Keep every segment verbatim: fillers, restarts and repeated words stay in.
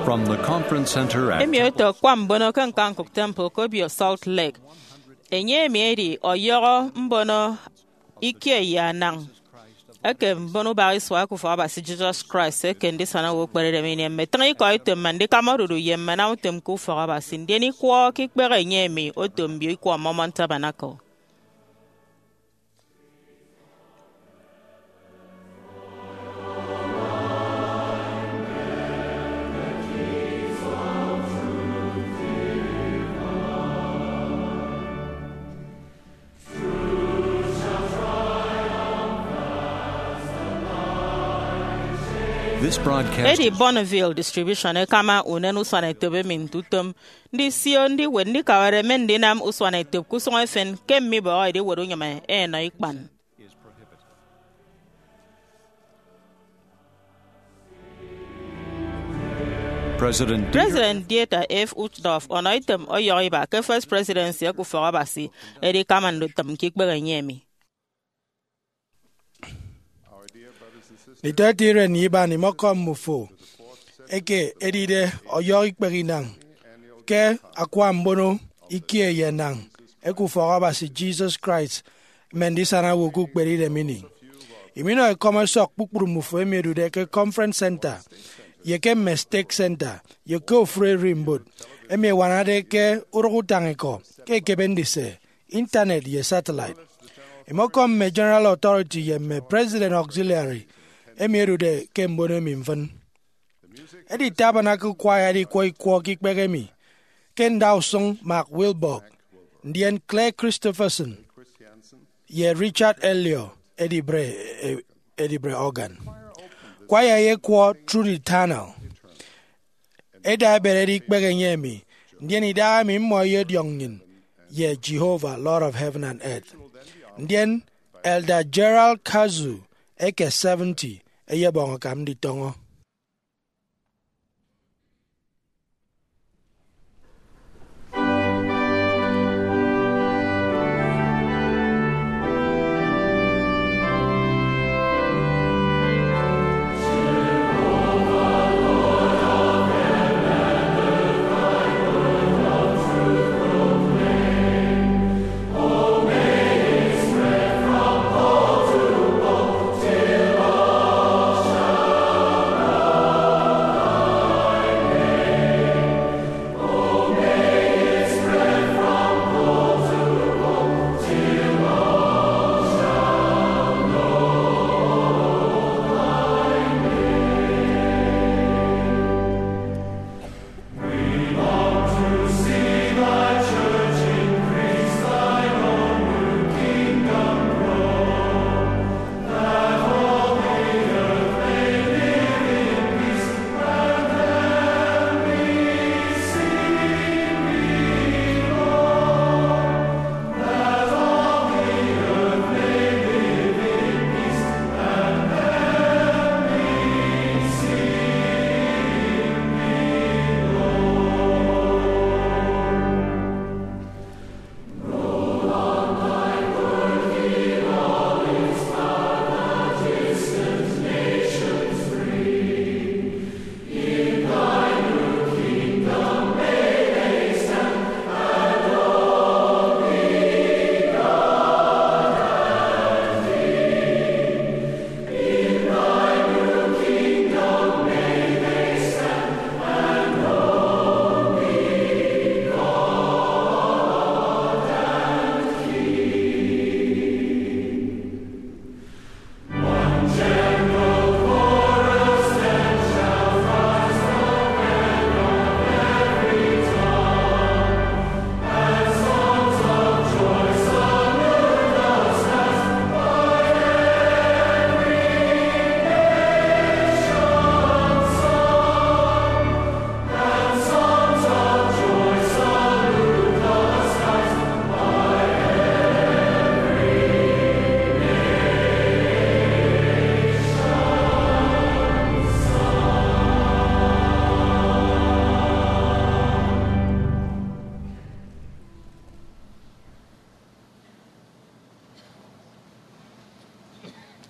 From the conference center at Emi oto kwambono kan Kankuk Temple Kobio Salt Lake. Enye mieri oyoro mbono ike ya nang. Eke mbono bari swa ku fa basi Jesus Christ eke ndi sana wo kpere mi ne metan ko item mande kamaruru yem mana utem ku fa basi ndeni ko ki kpere nye mi otom bi ko moment tabernacle. This broadcast Eddie Bonneville distribution e kama unen uswana itobe min tutum ndi sio ndi wendi kawere men dinam uswana itob kusong efen kemmi ba ide wodo nyama e na ikpan. President President Dieter F. Uchtdorf on item oyori ba ke first presidency ku fora basi Eddie kamando tam kikbere nyemi. Ni tatire ni ba ni mokom mufo eke edide oyo ikperinang ke akwa mbono ikie yenang eku fora si Jesus Christ mendisana woku kperire mini imino e koma sok pukpuru mufo emedu de ke conference center ye ke mistake center ye ko free rimbot eme wanade ke urugutangeko ke kebendise internet ye satellite imokom me general authority ye me president auxiliary Emiru de Kembono Mimvan. Eddie Tabernacle Choir di Koi Kwaki Begemi. Ken Dawson Mark Wilborg. Ndien Claire Christopherson. Ye Richard Elio. Eddie Bray Eddie Bray Organ. Choir ye Kwa Trudy Tunnel. Eda Beredik Begemi. Ndien Ida Mimo Ye Youngin. Ye Jehovah, Lord of Heaven and Earth. Ndien Elder Gerald Kazu. Eke seventy. Eye bongo kam di tongo.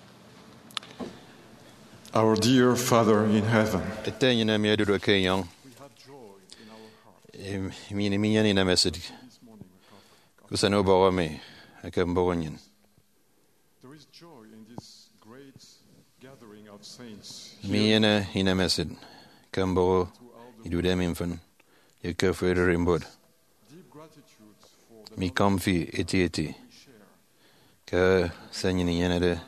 Our dear Father in heaven, Etenye na miedu do kenyong. mini minyani na mesid kusano bawa me akam bawanyin. There is joy in this great gathering of saints. Miyana ina mesid kambo idudem infan yakafeder imbod. Deep gratitude for the Mi comfy eti eti ka sanyini yanade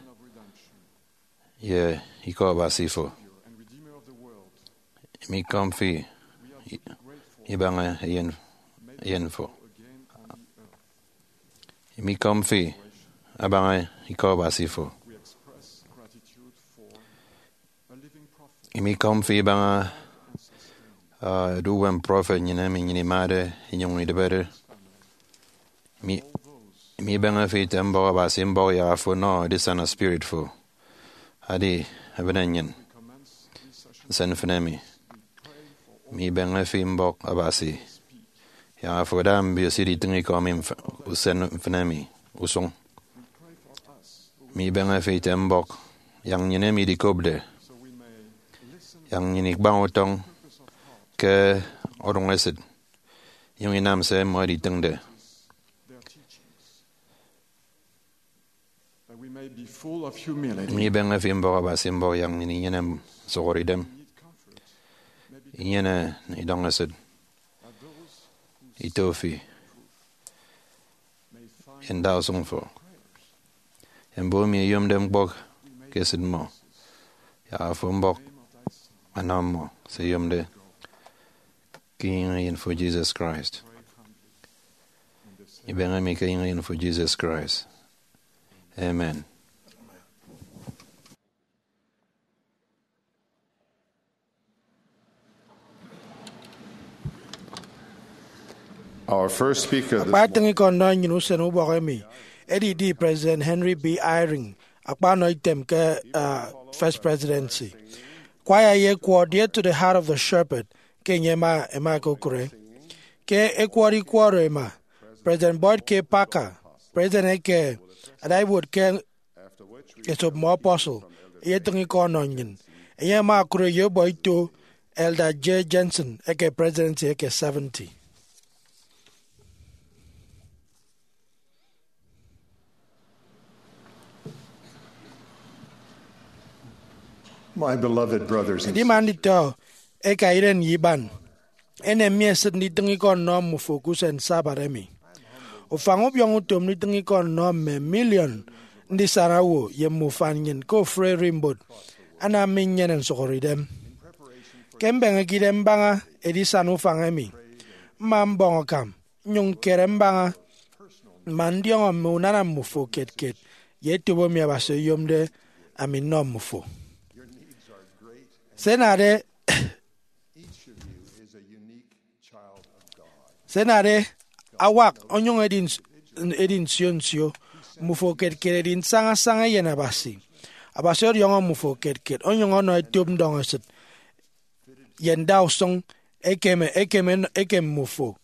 ye iko basifo and Redeemer of the world. mi comfy We are grateful ibanga yen yen fo again on the earth. mi comfy abanga iko basifo We express gratitude for a living prophet mi comfy banga uh duwem prophet nyina mi nyini made nyungi de better mi mi banga fi tembo basimbo ya fo no this on a spirit fo adi abenanyen sen fenemi mi banga fi mbok abasi ya fo dam bi siri tingi ko mi sen fenemi usong mi banga fi tembo yang nyene mi di kobde so we may listen yang nyini bang otong ke orong esid yung inam se mo di tengde their teachings, that we may be full of humility. mi banga fi mbok abasi mbok yang nyini nyene sogori dem Need comfort. Maybe nyene idong esid that those itofi may find en dao song fo en bo mi yom dem bok kesid mo ya fo mbok anam mo se yom de king in for Jesus Christ ibenga mi king in for Jesus Christ. Amen. our first speaker this Ba tengi kon no nyinu sen ubo mi. Eddie D President Henry B Eyring akpa no item ke uh, first presidency. Kwaya ye kwa dear to the heart of the shepherd ke nyema ema ko kure. Ke ekwari kwaro ema. President Boyd K Parker, President ke adai would ke it's of more apostle. Ye tengi kon no nyin. Ye ma kure ye boy to Elder J Jensen eke presidency eke seventy. My beloved brothers and Di man dito e kairen yiban. Ene mieset ni tengi kon no mu focus en sabaremi. O fango byong utom ni tengi kon no me million ndi sarawo ye mu fanyin ko fre rimbot. Ana minyen en sokoridem. Kembeng gidem banga edi sanu fangemi. Mam bongo kam. Nyung kerem banga. Mandiong mu nana mu fo ket ket. Ye tubo mi abase yomde amin no mu fo. Senare Senare awak onyong edin edin sion sio mufo ket ket edin sanga sanga yena basi abasor yong mufo ket ket onyong ono etum dong aset yen daw song ekeme ekeme ekem mufo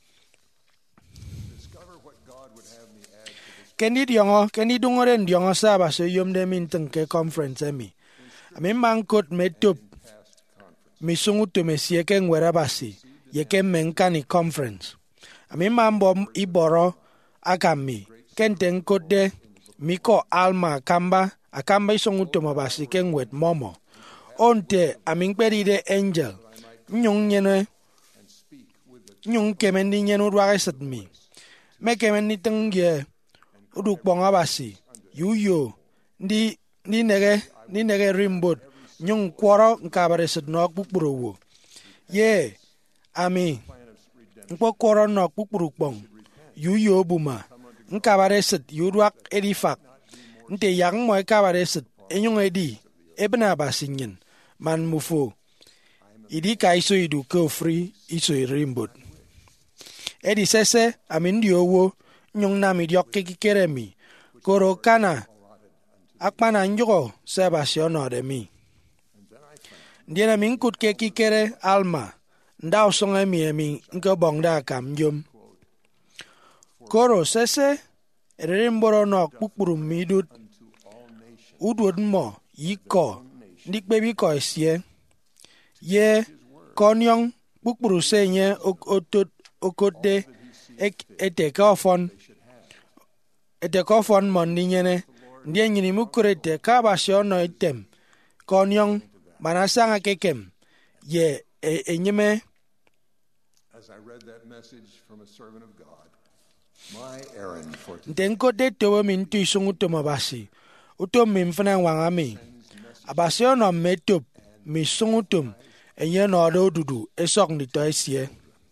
kendi yong kendi dungoren yong sa baso yom de min teng ke conference emi ami mangkot metup misungu tumesie ke ngwera basi ye ke menkani conference ami mambo iboro akami kenten kode miko alma kamba akamba isungu tumabasi ke ngwet momo onte ami peride angel nyung nyene nyung kemendi nyenu rwagesat mi me kemendi tengye uduk bonga basi yuyo ndi ni nege ni nege rimbot nyung kworo nkabare sed nok bukburu wo ye ami nkpo kworo nok bukburu kpong yu yo buma nkabare sed yurak edifak nte yang mo kabare sed enyung edi ebna basinyin man mufo idi kaiso idu ko free iso rimbot edi sese amin diowo nyung nami diok kikeremi koro kana akpana njogo Sebastian odemi ndiena minkut ke kikere alma ndao songa mi mi nko bongda kam yum koro sese remboro no kpukpuru midut udwod mo yiko ndikbebi ko sie ye konyong kpukpuru senye otot okode ete ka ofon ete ka ofon mon ni nyene ndie nyini mukurete ka basio no item konyong manasanga kekem ye enyeme. As I read that message from a servant of God, my errand for today ntenko de to min tu sungu to mabasi uto min fana wangami abasio no metop mi sungu tum enye no do dudu esok ni to esie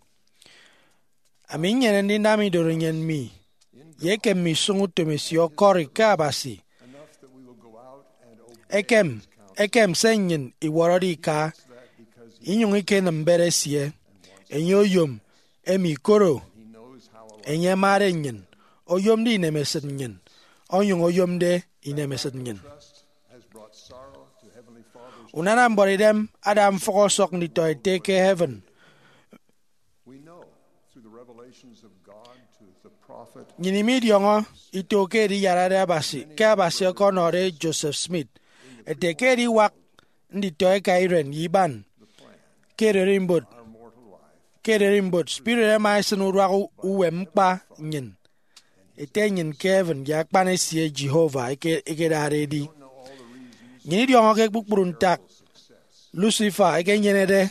ami nyene ni nami do nyen mi yeke mi sungu tum esio kori ka basi ekem ekem senyin iworori ka inyung ike na mbere sie enye oyom emi koro enye mare nyin oyom di inemeset nyin onyung oyom de inemeset nyin unana mboridem adam fokosok ni to take heaven. we know through the revelations of God to the prophet Nyini midiongo itoke di yarare basi ka basi konore Joseph Smith eteke di wak ndi to kairen yiban kererimbot kererimbot spirit ma sinu ragu uwem pa nyin etenyin Kevin yakpane sie Jehovah eke eke dare di nyini diongo ke bukpurun tak Lucifer eke nyenede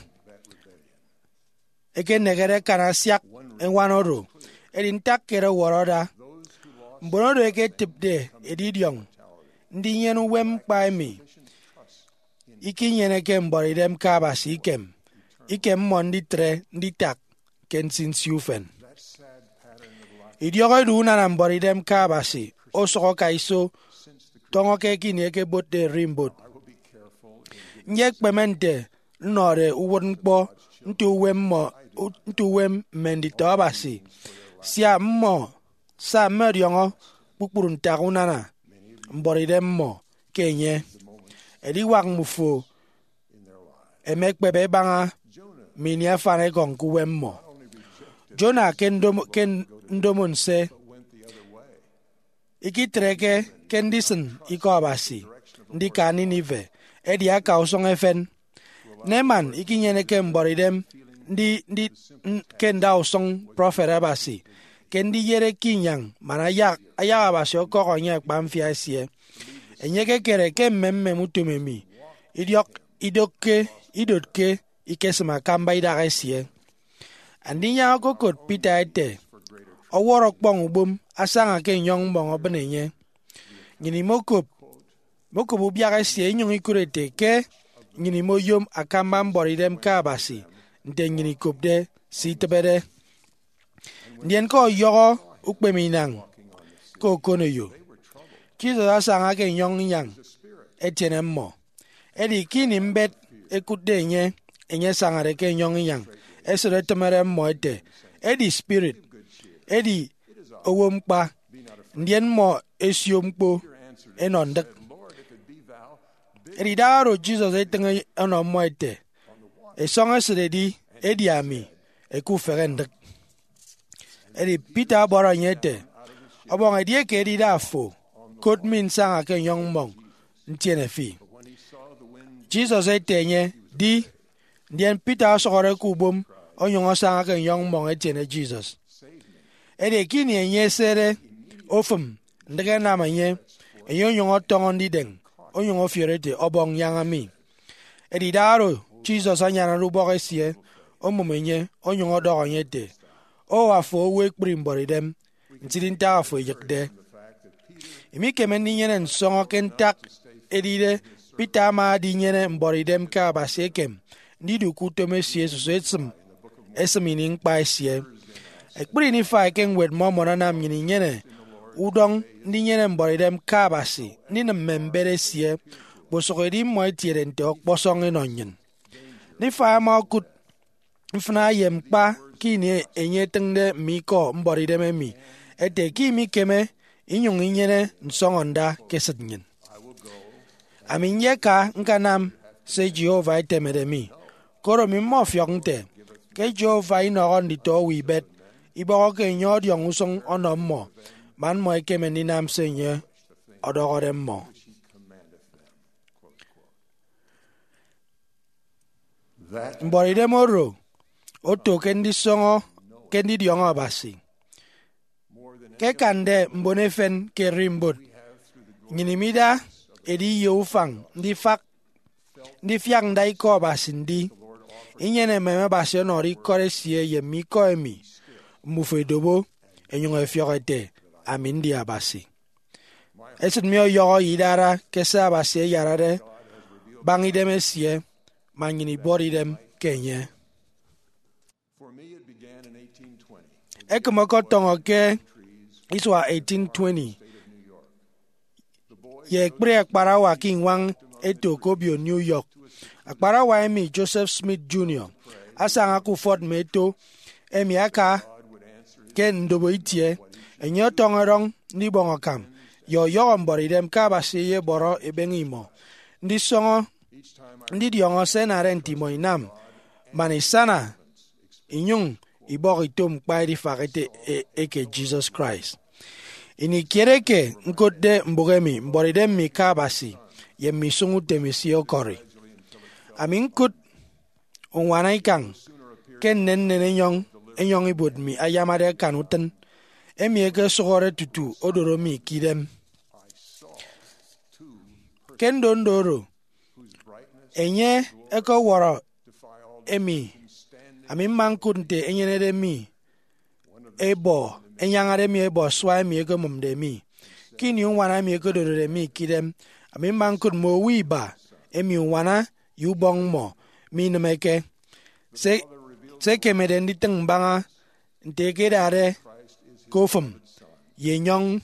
eke negere kanasiak enwanoro edin tak kere woroda mbonodo eke tipde edidiong ndi nyenu wem pa mi iki nyene ke mboridem kabasi ikem ikem mondi tre ndi tak ken sin siufen idiogo du na mboridem kabasi osoko kaiso tongo ke kini eke botte rimbot nyek pemente nore uwon kpo ntu wem mo ntu wem mendi tabasi sia mo sa meriongo pupurun tagunana mboridem mo kenye edi wak mufo emek bebe banga minia fane gong kuwem mo Jonah ken dom ken ndomon se iki treke ken disen iko abasi ndi kaninive edi aka usong efen neman iki nyene ken mboridem ndi ndi ken da usong prophet abasi ken di yere kinyang mana yak aya abasi okoko nye kpamfia sie enyeke kere ken memme mutumemi idiok idokke idotke ikesma kamba idare sie andinya kokot pita ete oworo kpong ubum asanga ke nyong mbongo benenye nyini mokop mokop ubiare sie nyong ikurete ke nyini moyom akamba mboridem kabasi nte nyini kopde si tebede ndien ko yogo ukpeminang ko kono yo Jesus asanga ke nyong nyang etene mo edi kini mbet ekude nye enye sangare ke nyong nyang esere temere mo ete edi spirit edi owompa ndien mo esiompo enondek edi daro Jesus etenge ono mo ete esonga seredi edi ami eku ferendek edi Peter boro nyete obong edi ke edi dafo kot min sanga ke nyong mong ntiene fi Jesus etenye di ndien Peter sokore kubum onyongo sanga ke nyong mong etiene Jesus ede kini enye sere ofum ndege namanye enyo nyongo tongo ndideng onyongo fierete obong yangami edi daro Jesus anyana ruboke sie omumenye onyongo dogo nyete o afo we kprimboridem ntidinta afo yekde imi kemen ninyene nsongo kentak edide Peter ma di nyene mboridem ka basekem ndidu kutome sie so etsem esemining pa sie ekpri ni fa ken wed momona nam nyini nyene udong ndi nyene mboridem ka basi ni na membere sie bosogedi mo tirente okposong enonyen ni fa ma kut mfna yem pa kini enye tengde miko mboridem mi ete kimi keme inyung nyene nsongonda kesednyen aminyeka nkanam se Jehovah itemere mi koro mi mo fyongte ke Jehovah inogon di to wibet iboko ke nyod yong usong onom mo man mo ekeme ni nam senye odogorem mo mboride moro oto kendi songo ke ndi diong abasi ke kande mbone fen ke rimbot nyini mida edi yo fang ndi fak ndi fyang dai ko basindi inyene meme basio nori kore sie ye mi ko emi mufe dobo enyong efiorete amindi abasi esit mi yo yidara kesa abasi yarare bangi dem sie manyini body dem kenye ekmoko tongo ke iswa eighteen twenty ye kpre akpara wa king wang eto kobio New York akpara wa emi Joseph Smith Junior asanga ku Fort Meto emi aka ken ndobo itie enyo tongerong ni bongo kam yo yo mbori dem ka basiye boro ebengimo ndi songo ndi diongo senare ntimo inam manisana inyung ibori tom kpairi fakete e, eke Jesus Christ ini kiereke nkode mbogemi mbori dem mi ka basi ye misungu temisi okori amin kut unwana ikang ken nen nen enyong enyong ibod mi ayamade kanuten emi eke sogore tutu odoro mi kidem ken dondoro enye eko woro emi amin mankunte enyenede mi ebo enyangade mi ebo swa emi eke mumde mi kini unwana mi eke dodore mi kidem amin mankun mo wiba emi unwana yubong mo mi nemeke se se kemede ndi teng banga nteke dare kofum yenyong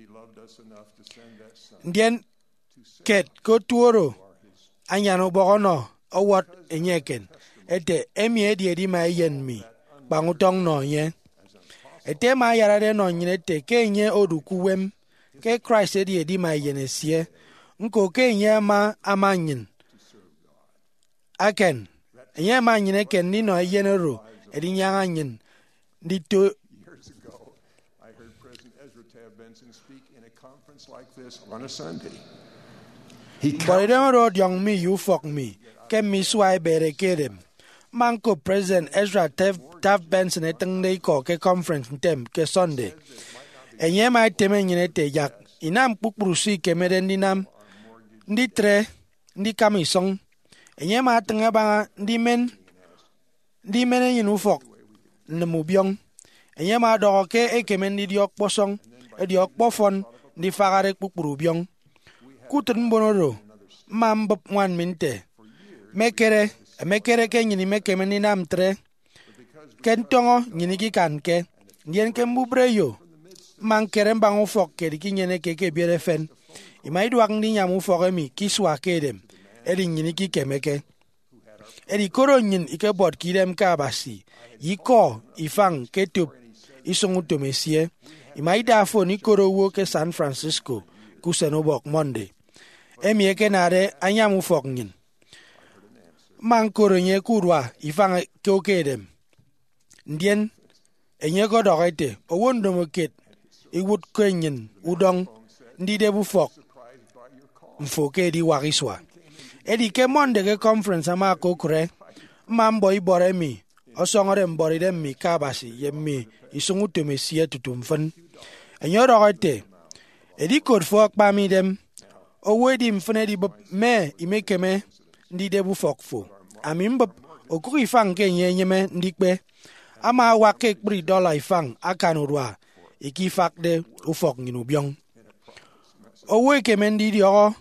ndien ket ko tuoro anyano bogono awat enyeken ete emi edi edi ma yen mi bangutong no ye ete ma yarade no nyine te kenye odukuwem ke Christ edi edi ma yenesie nko kenye ma amanyin aken enye ma nyine ken ni no yenero edi nyanga nyin ndi to Years ago, I heard President Ezra Taft Benson speak in a conference like this on a Sunday. He But I don't young me, you fuck me. Can me swipe better kedem. Manko President Ezra Taft Benson at the Coke conference in Tem, ke Sunday. And ye might temen in te yak. Inam puprusi kemedendinam. Ndi tre, ndi kamisong. And ye might tangabanga, ndi men, ndi men in ufok. Nemubiong. And ye might doke a kemendi diok posong, a diok pofon, ndi fagarek puprubiong. Kuten bonoro, mam bop wan minte. Mekere, mekere ke nyini meke meni nam tre. Ken tongo nyini ki kanke. Ndien ke mbubreyo. Man kere mbangu fok ke di ki nyene ke ke biere fen. Ima idu wak ndi nyamu fok emi kiswa kedem. Edi nyini ki kemeke. Edi koro nyin ike bot kidem ka basi. Yiko, ifang, ketup, isongu tomesie. Ima ida fo ni koro wo ke San Francisco. Kusenobok Monday. Emi eke nare anyamu fok nyin. Man koro nye kurwa ifang keokedem. Ndien enye kodorete owondo moket iwut kwenyin udong ndi debu fok mfoke di wariswa. Edi ke Monday ke conference ama kokure mambo ibore mi osongore mbori dem mi kabasi yemi isungu temesie tutumfen. Enye dorete edi kod fok pa mi dem owe di mfene di bop me imekeme ndi debu fok fo amin bop oku ifang ke nye nyeme ndikpe ama wake kpri dollar ifang akanurwa iki fak de ufok nginu byong owe keme ndi dioro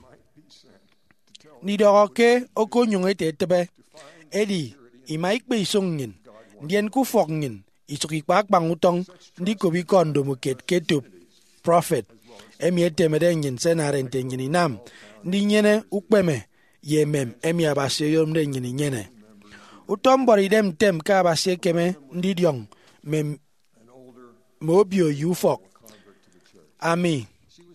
ndi dioro ke oko nyunge te tebe edi ima ikpe isong ngin ndien ku fok ngin isuki kpak bangutong ndi kobi kondo muket ketup prophet emi etemede nyin senarente nyini nam ndi nyene ukpeme yemem emi abase yomde nyini nyene utombori dem tem ka abase keme ndi diong mem mobio yufok ami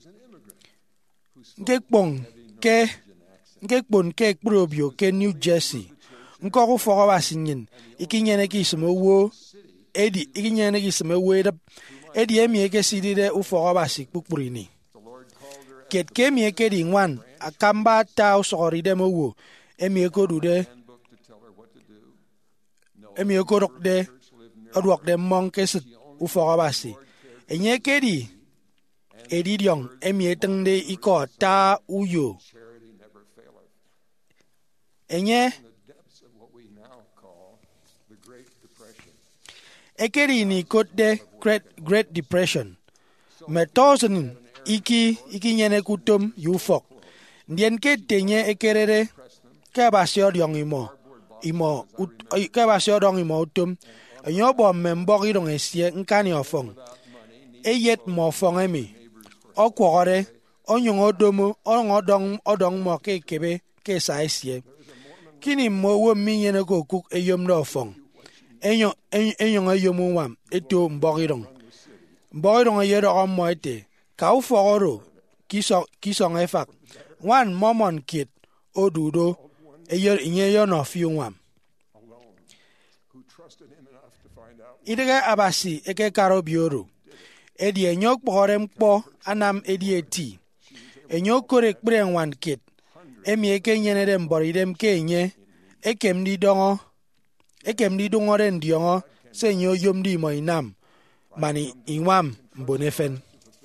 ngekpong ke ngekpon ke kprobio ke New Jersey nkoko foko basinyin ikinyene kisimo wo edi ikinyene kisimo wo edi emi eke sidide ufoko basik pukpurini ket kemi eke di ngwan akamba tau sokori demo wo emi eko dude emi eko rokde odwok dem mong kesit ufok abasi enye kedi edidiong emie tengde iko ta uyo charity never faileth. enye In the depths of what we now call the Great Depression, ekedi ni kode great great depression metosen iki iki nyene kutum yufok ndien ke tenye ekerere ka basio diong imo imo ut- ay- ka basio dong imo utum enyo bom membok idong esie nkani ofong eyet mo fong emi okwore onyong odomo ong odong odong mo ke kebe ke sa esie kini mo wo mi nyene ko kuk eyom do fong enyo enyo eyom wam eto mbok idong mbok idong yedo mo ete ka uforo kiso kiso efak one momon kit odudo eyer inyeyo no fiwam who trusted him enough to find out idege abasi eke karo bioro edi enyo kporem kpo anam edi eti enyo kore kpre wan kit emi eke nyene dem boridem ke nye ekem di dongo ekem di dongo ren diongo se nyo yom di mo inam mani inwam mbonefen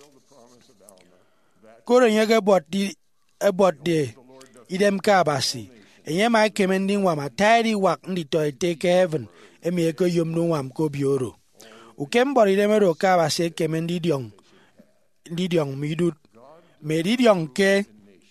kore nyege bot di ebot de idem ka abasi enye ma kemendi wam atari wak ndi to take heaven emi eke yom no wam ko bioro ukem boridem ro ka abasi kemendi diong di diong midut me di diong ke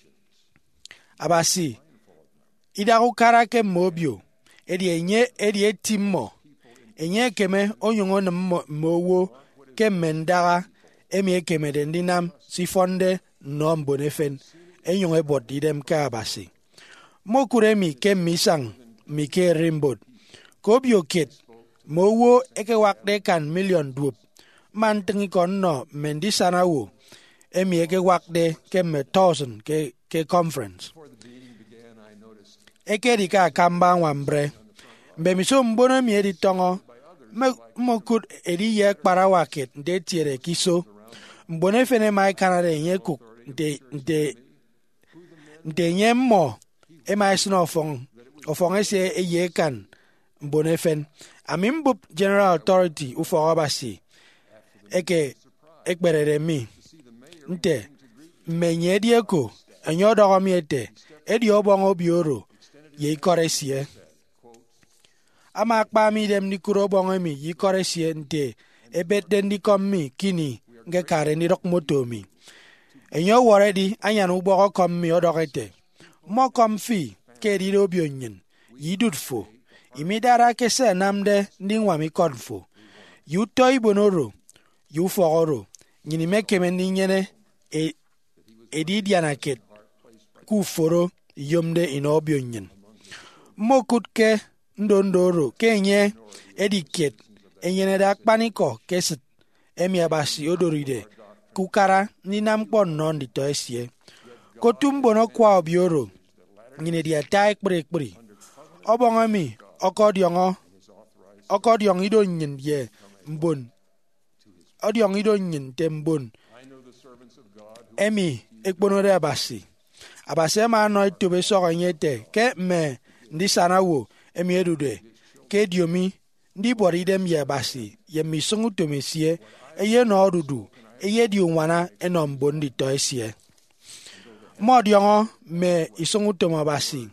abasi idaku kara ke mobio edi enye edi etimmo enye keme onyongo na mowo ke mendaga emi ekeme den dinam sifonde no mbonefen enyong ebot idem ka abasi mokure mi ke misang mi ke rimbot kobio ket mowo eke wakde kan million dup man tengi kon no mendi sana wo emi eke wakde ke me thousand ke ke conference eke di ka kamba wambre mbe miso mbono mi edi tongo me mokut edi ye kpara waket de tiere kiso mbone fene mai kanade nye kuk de de de nye mo e mai sno ofong ofong ese e ye kan mbone fen amim bup general authority ufo abasi eke ekberere mi nte menye dieko enyo dogo mi ete edi obongo bioro ye koresie ama akpa mi dem ni kuro bongo mi yi koresie nte ebet den di kom mi kini nge kare ni rok moto mi enyo wore di anyan uboko kom mi odokete mo kom fi ke di do bionyin yidut fo imidara kese namde ndi wami konfo yu toy bonoro yu fogoro nyini mekeme ni nyene e edi dianaket ku foro yomde ino bionyin mo kutke ndondoro kenye ediket enyene da paniko kesit emi abasi odoride kukara ni nampon non di to esie kotumbo no kwa obioro nyine dia tai kpre kpre obongo mi okodiongo okodiong ido nyin ye mbon odiong ido nyin tembon emi ekponore abasi abasi ma no itobe so nyete ke me ndi sana wo emi edude ke diomi ndi boridem ye basi ye misungu tomesie eye no odudu eye di onwana enom bondi to esie modiongo me isungu tomabasi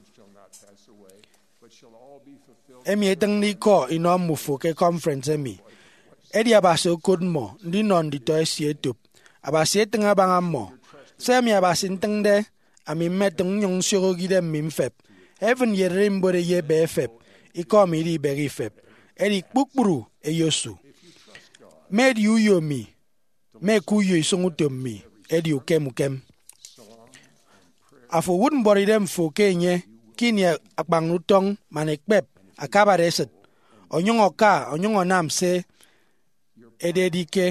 emi etang ni ko inom mufu ke conference emi edi abasi okodmo ndi non di to esie tup abasi etanga bangamo semi abasi ntangde ami metong nyong syogo gide mimfep heaven ye rimbore ye befep ikomi di beri fep edi kpukpuru eyosu med yuyo mi me kuyo isungutom mi edi ukem ukem afo wun bori dem fo kenye kini akbang nutong manekpep akabareset onyongo ka onyongo nam se ededike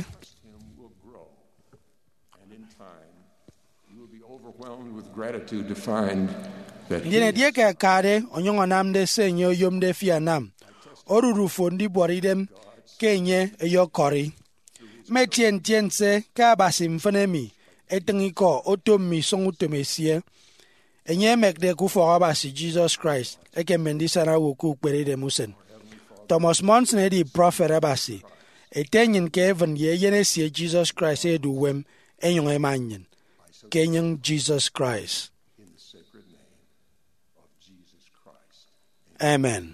gratitude to find that ndine dieke kare onyongo nam de senyo yom de fianam oruru fondi boridem kenye eyo kori metien tiense ka basim fenemi etengiko otomi songu tomesie enye mekde ku for abasi Jesus Christ eke mendisana woku kpere de musen Thomas Monson edi prophet abasi. Etenyin Kevin ye yene si Jesus Christ edu wem enyong emanyin. Kenyang Jesus Christ. In the sacred name of Jesus Christ. Amen.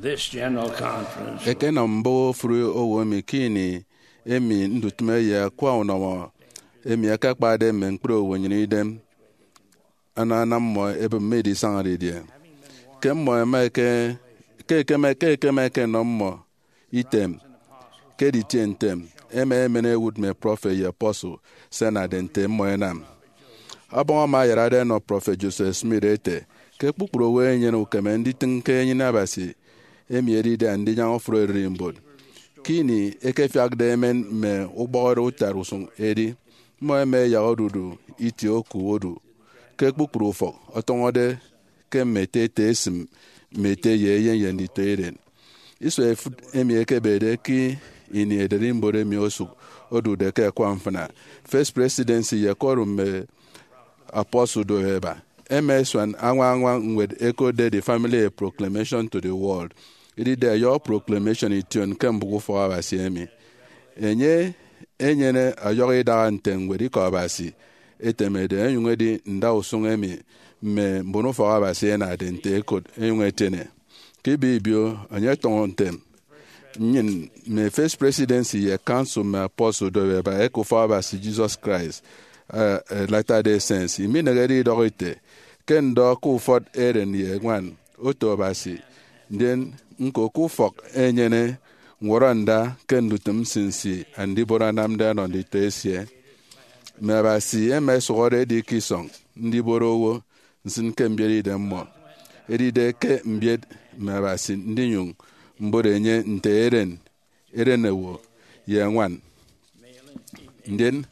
This general conference eke na mbo furu owo mi kini emi ndutume ya kwa unawa emi aka kpade me nkpro owo nyini dem ana na mo ebe medi sangari dia ke mo ma ke ke ke me ke ke me ke no mo item ke di tentem eme eme na would me prophet ya apostle sena dente mo enam abon ma yara de no prophet Joseph Smith ete ke kpukpuru we nyene ukeme ndi tinke nyi na basi emi eri de ndi jan ofro rimbod kini eke fiag de men me ugboro tarusun eri mo eme ya odudu iti oku odu ke kpukpuru fo otongode ke mete tesim mete ye yen yen di teren iso emi eke bede ki ini ederin bore mi osu odu de ke kwamfana first presidency ye korum me apostle do heba ms one anwa anwa with echo de the family a proclamation to the world it is there your proclamation it on kembu for our semi enye enyene ayoge da anten we ko abasi etemede enywe di nda usun emi me mbono for our se na dente echo enwe tene kibibio anye ton tem nyin me first presidency ye council me apostle do heba echo for our Jesus Christ uh, uh, latter day saints imi negeri dorite ken do ku fort eren ye gwan oto basi den nko ku fok enyene ngoranda ken dutum sinsi andi boranam da no di tesie me basi ms ore di kisong ndi borowo nsin kembieri de mo edi de ke mbied me basi ndi nyung mbore nye nte eren eren ewo ye gwan den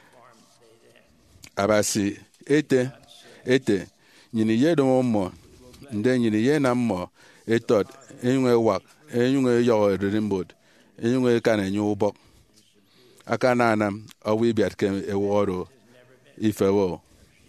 abasi ete ete nyini ye do mo nde nyini ye na mo etot enwe wak enwe yo rimbod enwe kana nyu bok akana nam awi biat ke e woro ifewo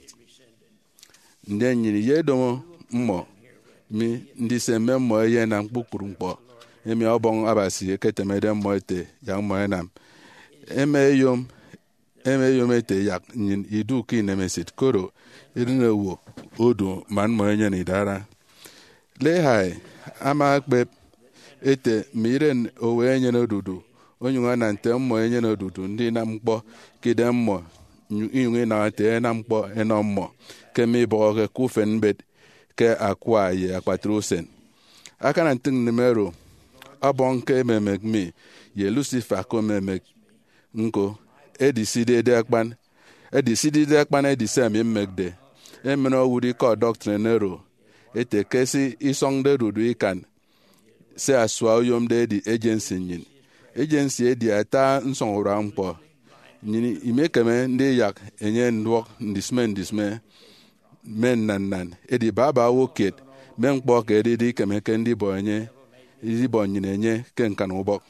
nde nyini ye do mo mi ndi se memo ye na mkpukuru mkpo emi obon abasi eketemede mo ete ya mo enam eme yom eme yom ete yak nyin idu ki nemesit koro irine wo odu man mo enye ni dara lehai ama kpe ete miren owe enye no dudu onyunga na ntem mo enye no dudu ndi na mkpo kidem mo nyunga na te na mkpo eno mo kemi bo ke kufen bet ke akwa ye akwatrosen aka na ntin numero abon ke memek mi ye Lucifer ko memek nko ediside de akpan ediside de akpan edisem megde emeno wuri ko doctrine nero ete kesi isong de dudu ikan se aswa yom de di agency nyin agency edi ata nsong rampo nyini imekeme ndi yak enye ndwok ndisme ndisme men nan nan edi baba woket men kpo ke edi di keme ke ndi bonye idi bonyine nye ken kan ubok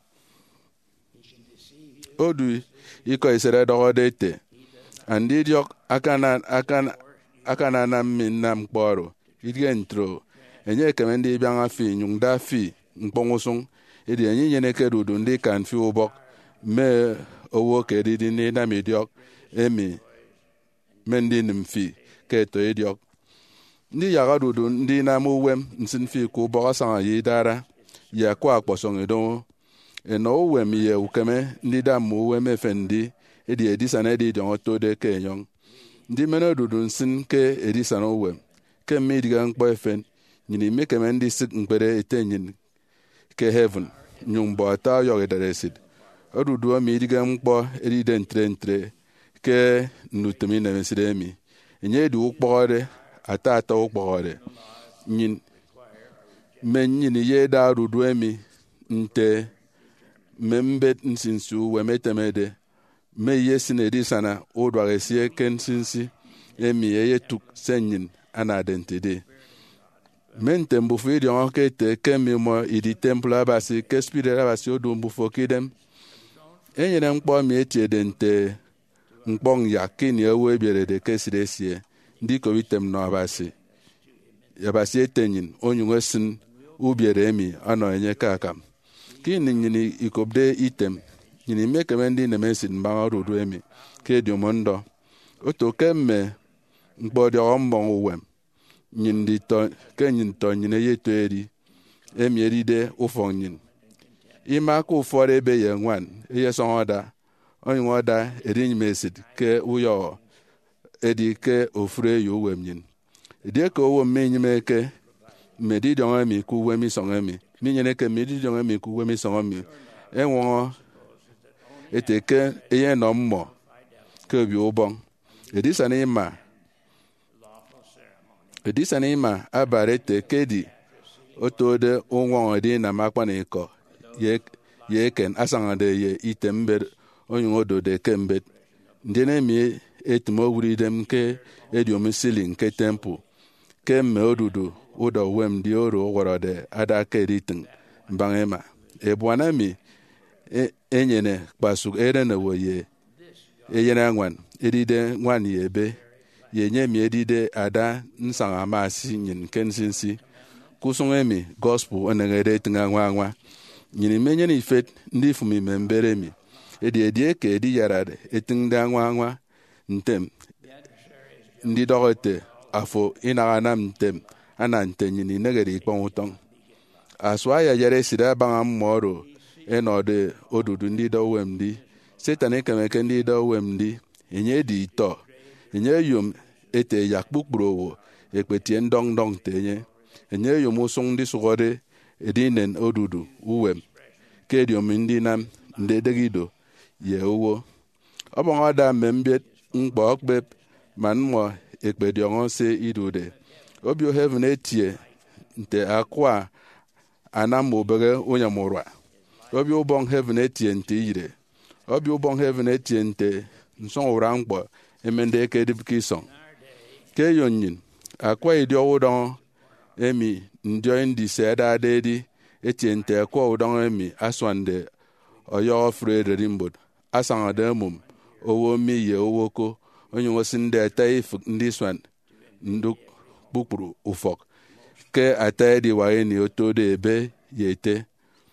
odu iko isere dogode te andi diok akana akana akana na min nam kporo idgen tro enye keme ndi bianga fi nyungda fi nkpongusung edi enye nyene ke dudu ndi kan fi ubok me owo ke di ni na mediok emi mendi nimfi ke to ediok ndi yaga dudu ndi na muwem nsin fi ku bo sanga yidara ya kwa akposong edo eno wem ye ukeme ndi da muwem efendi edi edisa na edi don to de kenyong ndi meno dudu nsin ke edisa no wem ke midiga nkpo efen nyini mekeme ndi sit nkpere etenyin ke heaven nyumbo ata yo ederesid odudu o midiga nkpo edi den trentre ke nutemi na mesiremi enye du ukpore ata ata ukpore nyin men nyini ye da rudu emi nte membet nsinsu wemetemede me yesine di sana odwa esie ken sinsi emi eye tuk senyin ana dentede mente mbufu idi onke te kemi mo idi temple abasi ke spirit abasi odu mbufu kidem enyere mkpo mi etie dente mkpong ya kini ewe biere de kesiresie ndi ko witem no abasi yabasi etenyin onyunwe sin ubiere emi ano enye kakam kini nyini ikobde item nyini mekeme ndi nemesin mba rudu emi ke diomondo oto kemme mkpo de ombong uwem nyindi to ke nyin to nyine yeto eri emieride ụfọ nyin ime aka ụfọdụ ebe ya nwan ihe sọnwada onye nwada erinyi mesid ke uyo edi ke ofure yo wem nyin edi ke owo menyi meke medi donga mi ku wemi songa mi mi nyene ke medi donga mi ku wemi songa mi enwo eteke eye no mmo ke bi obon edi sane ma edi sane ma abare te kedi otode onwo edi na makwa na iko ye ye ken asanga de ye itember onyodo de kembe ndene mi etimo wuridem ke ediom sili nke temple ke me odudu udo wem di oro worode ada keritin bangema e bwana mi e, enyene kpasu ere na woye eyena ngwan edide ngwan yebe yenye mi edide ada nsanga masi nyin kensinsi kusungemi gospel onengere tinga ngwa ngwa nyini menye ni fet ndi fumi membere mi edi edi ke edi yarade etinda ngwa ngwa ntem ndi dogote afo inagana ntem ana ntenyini negeri ikpon utong aswa ya yare sida banga mmoro enode odudu ndi do wemdi setan kemeke ndi do wemdi enye di to enye yum ete yakpukpuro ekpetie ndong ndong tenye enye yum usung ndi sugode edinen odudu uwem kediom ndi nam ndedegido ye owo obonga da membiet ngbo okbe man mo ekpediongo se idude obio heaven etie nte akwa anam obere onyamorwa obio bon heaven etie nte ire obio bon heaven etie nte nson orangbo emende kedibkison ke yonyin akwa idio wodon emi ndio ndi seda dedi etie nte akwa wodon emi aswande oyo frede rimbod asanga demum owo mi ye owoko onye wosinde taif ndi swan nduk bukuru ufok ke atadi wa ni otode ebe yete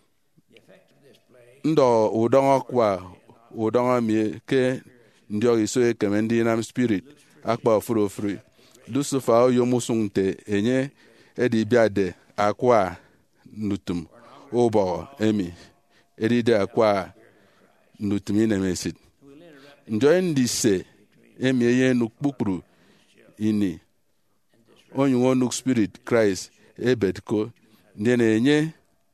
ndo udongo kwa udongo mi ke ndio iso ekeme ndi nam spirit akpa furo free lusufa oyo musunte enye edi biade akwa nutum obo emi edide akwa nutum ine mesid njo ndi se emi eye nukpukuru ini onye wonuk spirit Christ ebedko ndị na-enye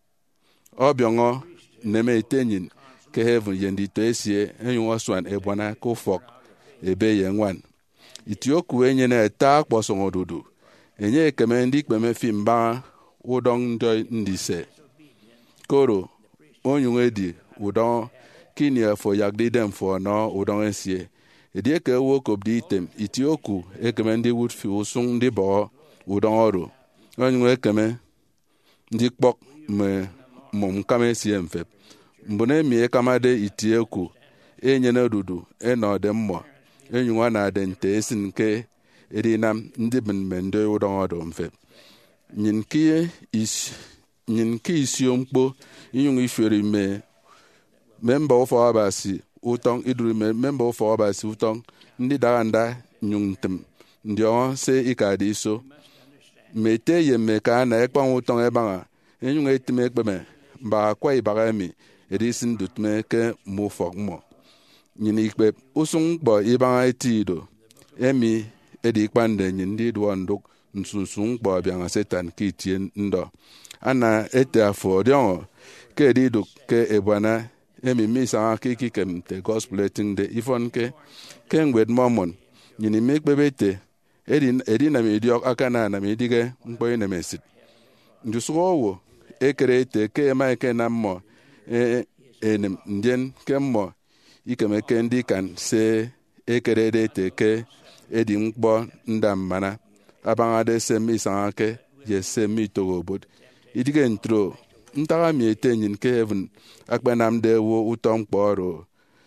ọbịọṅọ neme etenyin ke heaven yendi to esie enyi oswan ebwana ko fok ebe ye nwan itioku enye na eta akposo odudu enye ekeme ndị kpeme fimba udong ndo ndise koro onye wedi udong kini afọ yagdidem fo no udong esie edie ke wo kobdi item itioku ekeme ndị woodfi usung ndị bo udong oro onye ekeme ndị kpok me mom kame sie mfe mbone mi ekamade itieku enye na dudu eno de mmo enyuwa na de nte esin ke edinam ndị benmende udong oro mfe nyinki is nyinki isiomkpo inyung iferi me member of abasi utong iduru me member of abasi utong ndị daganda nyungtem ndị on se ikadi iso mete yeme ka na ekpan utong ebanga enyung etime ekpeme ba kwa ibagami edisin dutme ke mo fogmo nyini ikpe usung bo ibanga etido emi edi kpande nyindi duanduk nsunsun bo bianga setan kitie ndo ana ete afọ dion ke didu ke ebwana emi misa kiki kem te gospel eting de ifon ke kengwed momon nyini mekbebete edi edi na mediok akana na medige mpoy na mesit njusuwo ekere te ke ma ke na mo e enem ndien ke mo ikemeke ndị kan se ekere de te ke edi mkpo ndam mana abangade se misa ke ye se mi togobot idige ntro ntaka mi etenyin ke heaven akpenam de wo utom kporo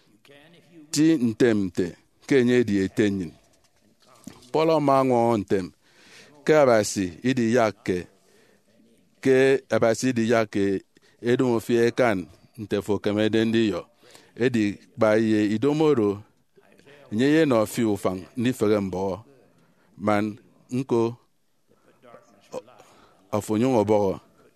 ti ntemte kenye di etenyin polo mango ntem ke abasi idi yake ke abasi di yake edu fie kan ntefo kemede ndi yo edi baye idomoro nyeye no fi ufang ndi fere mbo man nko afonyo obo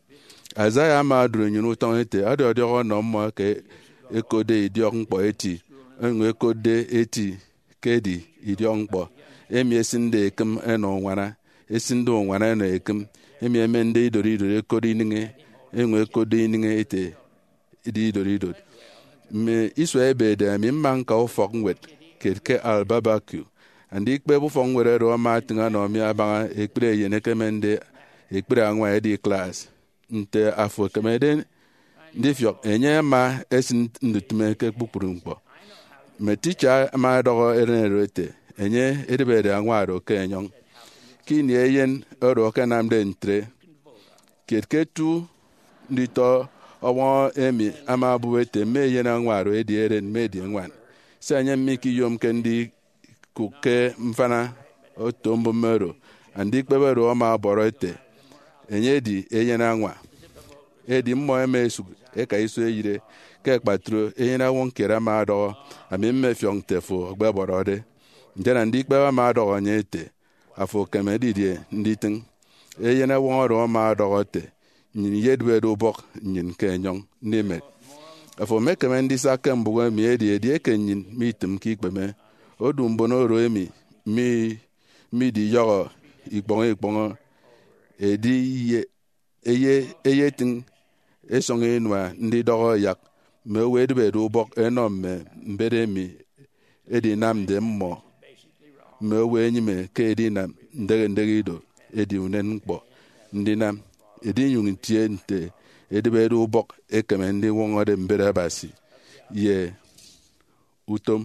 Azaya ma duru nyunu tong ete ade ode ho no mo ke ekode idiok mkpo eti enwe ekode eti kedi idiok mkpo emi esinde ekem eno nwana esinde nwana eno ekem emi emende idori idori ekode ninge enwe ekode ninge ete idi idori idori me iswa ebe de mi man ka ofok nwet ke al barbecue andi ikpe bu fong were ro ma tinga no mi abanga ekpre yene kemende ekpre anwa edi class nte afọ kemede ndị fiok enye ma esin ndutume ke kpukpuru mkpọ me ticha ma dogo erenete enye edebede anwaro ke enyon kini eyen oro ke namde ntre ketketu ndito owo emi ama buwete me yen anwaro edi eren medi nwan senye miki yom ke ndi kuke mfana otombo mero andi kpebero ma borote enye di eyen anwa edi mmo emesu e ka iso eyire ke kpatro eyena won kera ma do ami me fiong tefo gbe borode njana ndi kpe ma do nyete afo kemedi die ndi tin eyena won ro ma do te nyin yedwe do bok nyin ke nyong ni me afo me kemendi sa kembu mi edi edi ke nyin mi tum ki kpe me odum bono ro emi mi mi di yo igbon igbon edi ye eye eye tin esong enwa ndị dogo yak me wedbe do bok enom me mbere mi edi nam de mmo me we nyime ke edi nam ndege ndege do edi unen mkpo ndị nam edi nyung tie nte edbe do bok ekeme ndị wongode mbere basi ye utom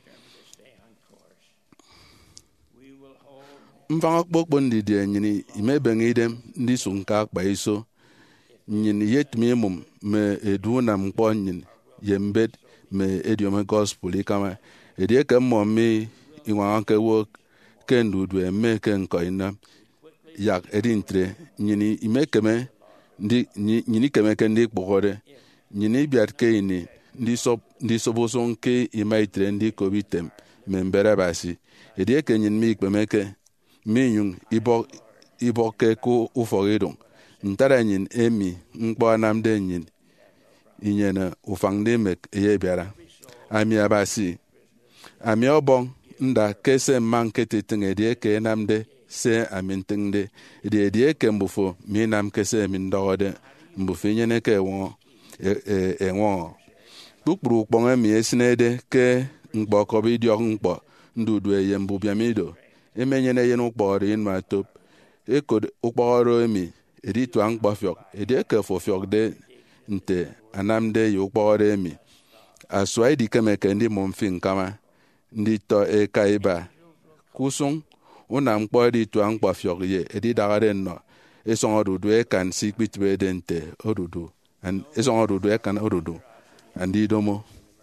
mfanga kpokpo ndị die nyini imebengidem ndị sunka akpa iso nyin yet mi mum me edu na mkpo nyin yembed me ediome gospel ikama edie ke mo mi iwa ke wo ke ndudu eme ke nko ina yak edintre nyini imekeme ndi nyini keme ke ndi kpogore nyini biat ke ini ndi sop ndi soboson ke imaitre ndi kobitem me mbere basi edie ke nyin mi kpemeke mi yung ibo ibo ke ko ufogedon ntara nyin emi mkpo namde nyin inyena ufangde mek eye biara ami abasi ami obong nda kese mankete tengedie ke namde se amintengde de de ke mbufo mi nam kese mi ndode mbufi nyene ke won e e won kpukpuru kpon mi esinede ke mkpo ko bi dio mkpo ndudu eye mbu biamido emenyene yen ukpo ri ma top e ko ukpo ro emi edi tuang kpafiok edi ke fofiok de nte anamde yo kpore mi aswa di keme ke ndi momfin kama ndi to e kaiba kusung una mkpo di tuang kpafiok ye edi dagare no eson odudu e kan sikpitwe dente odudu and eson odudu e kan odudu andi domo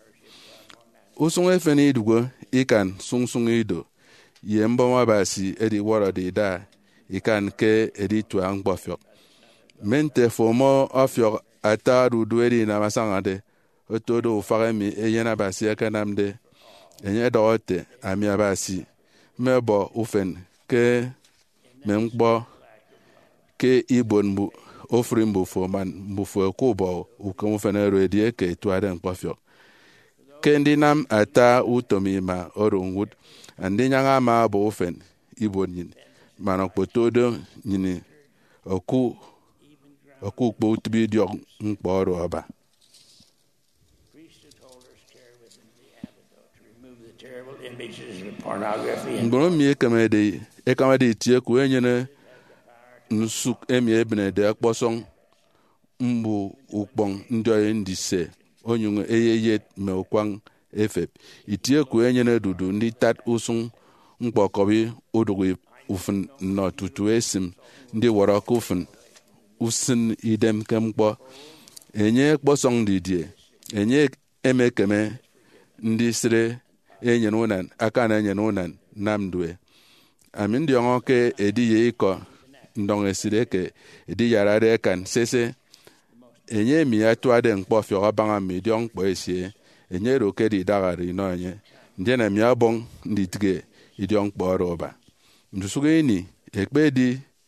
usung efeni dugo ikan sungsung ido ye mboma basi edi woro di da ikan ke edi tuang kpafiok mente fomo afiok ata rudueri na masangade otodo ufagemi eyena basi ekanamde enye dote ami abasi mebo ufen ke membo ke ibonbu ofrimbu fo man mbufu kubo ukomu fenero edie ke tuade nkpafio kendi nam ata utomi ma orunwood andi nyanga ma bo ufen ibonyin manokpotodo nyini oku oku kpo tibi dio nkporo aba ngoro mi kamede e kamede tie ku enyene nsuk emi ebne de akposong mbu ukpong ndoye ndise onyungu eyeye me okwang efep itie ku enyene dudu ndi tat usung mkpokobi odugi ufun no tutu esim ndi woro kufun usin idem kemkpo enye kposong didie enye emekeme ndi sire enye nunan akana enye nunan namdwe amin diongo ke ediye iko ndong esire ke edi yarare kan sese enye mi atwade nkpo fio banga mi diong po esie enye roke di dagari no enye ndena mi abong nditige idiong po roba ndusuge ni ekpe di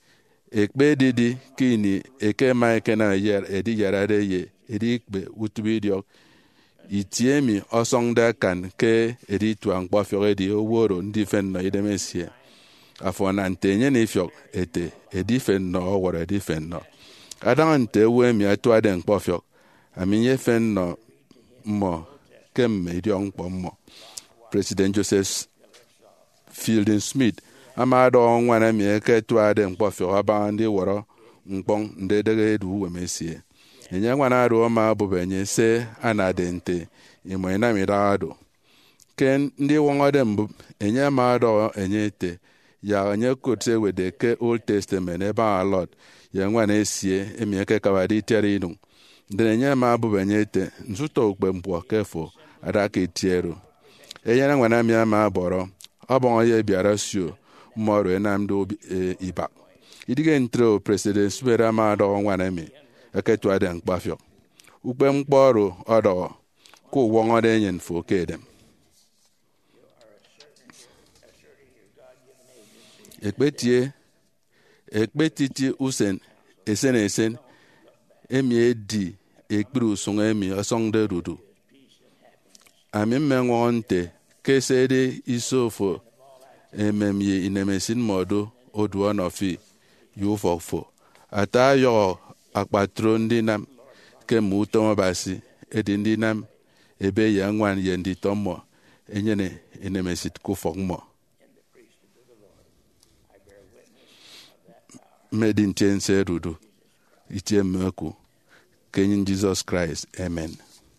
ekpe didi kini eke ma eke na yer edi yarare ye edi ikpe utubidiok itiemi osongda kan ke edi tuang kwa fiore di oworo ndi fen no idemesie afọ na ntenye na ifiok ete edi fen no oworo edi fen no adang nte we mi atwa den kwa fiok aminye fen no mo kem edi ong po mo President Joseph Fielding Smith amado nwana mi eke twa den kwa fiok aba ndi woro nkpong ndedege edu we mesie enye nwana aro ma bubenye se anadente imo ina mirado ken ndi wongode mbu enye ma do enye te ya enye kote wede ke Old Testament eba a lot ya nwana esie emi eke kawadi terinu ndene enye ma bubenye te nsuto ukpe mpo kefo adaka tiero enye nwana mi ama boro obon ye biara sio moro enamdo iba idige ntro President Subera ma do nwana mi eke twa den kpafio ukpe mkporo odo ko wongode nyen fo kedem ekpetie ekpetiti usen esen esen emi edi ekpru sung emi osong de rudu ami menwonte kesede isofo ememye inemesin modo oduo nofi yufofo ata yo akpatro ndị nam ke muto basi edi ndị nam ebe ya nwan ye ndi tomo enyene enemesit ku fogmo medin tense rudu itie meku kenyin Jesus Christ amen.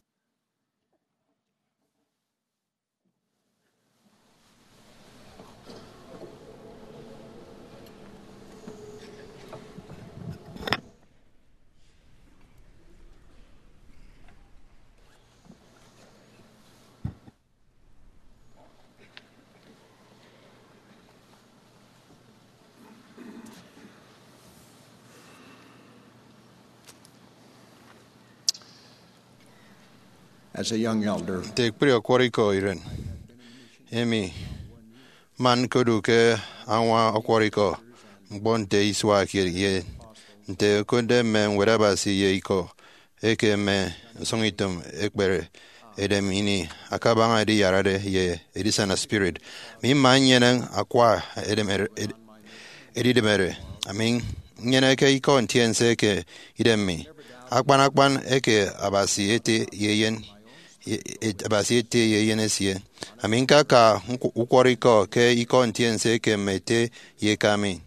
As a young elder, Te prio koriko iren. Emi man kodu ke anwa okoriko mbonte iswa kirie. Nte konde men weraba si ye iko eke me songitum ekbere edem ini akabanga di yarade ye edisana spirit. Mi man yenen akwa edem edidemere. Amin nyene ke iko ntiense ke idemi. Akpan akpan eke abasi ete yeyen abasi ete yeyen esie. Aminka ka ukoriko ke iko ntiense ke mete ye kami.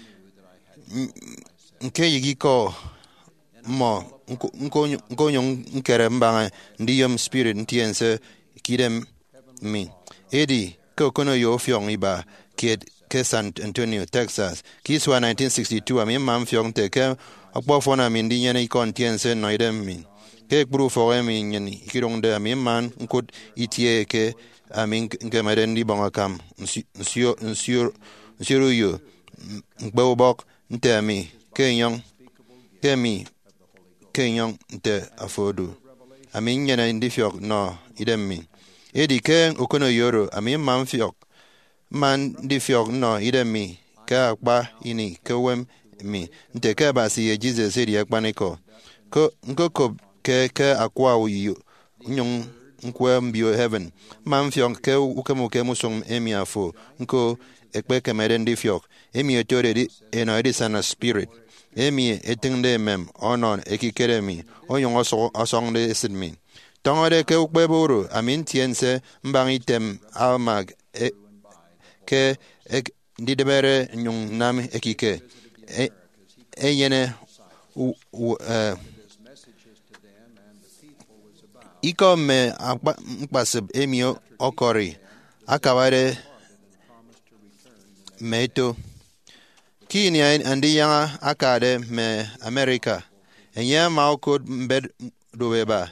Nke yigiko mo nkonyo nkere mbanga ndiyom spirit ntiense kidem mi. Edi ke kono yo fyong iba ke ke San Antonio, Texas. Kiswa nineteen sixty-two ami mam fyong te ke akpo fona mi ndi nyene ikon tiense no idem mi ke kbru fo mi nyeni kirong de mi man nkut itie ke ami nke meden di bonga kam nsio nsio nsio yo ngbo bok nte mi ke nyong ke mi ke nyong nte afodu ami nyene ndi fyok no idem mi edi ke okono yoro ami mam fyok man ndi fyok no idem mi ka akpa ini ke wem mi nte ke basi ye Jesus edi akpaniko ko nkoko ke ke akwa uyu nyong nkwe mbio heaven man fyok ke ukemu ke musong emi afo nko ekpe ke meden di fyok emi etore di eno edi sana spirit emi etinde mem onon ekikere mi onyon oso osong de sidmi tongode ke ukpe buru amin tiense mbang item almag e, ke ek didebere nyong nam ekike e, e yene u, u, uh, iko me mkpasib emio okori akaware meto kini andi yanga akade me America enye maoko mbed doweba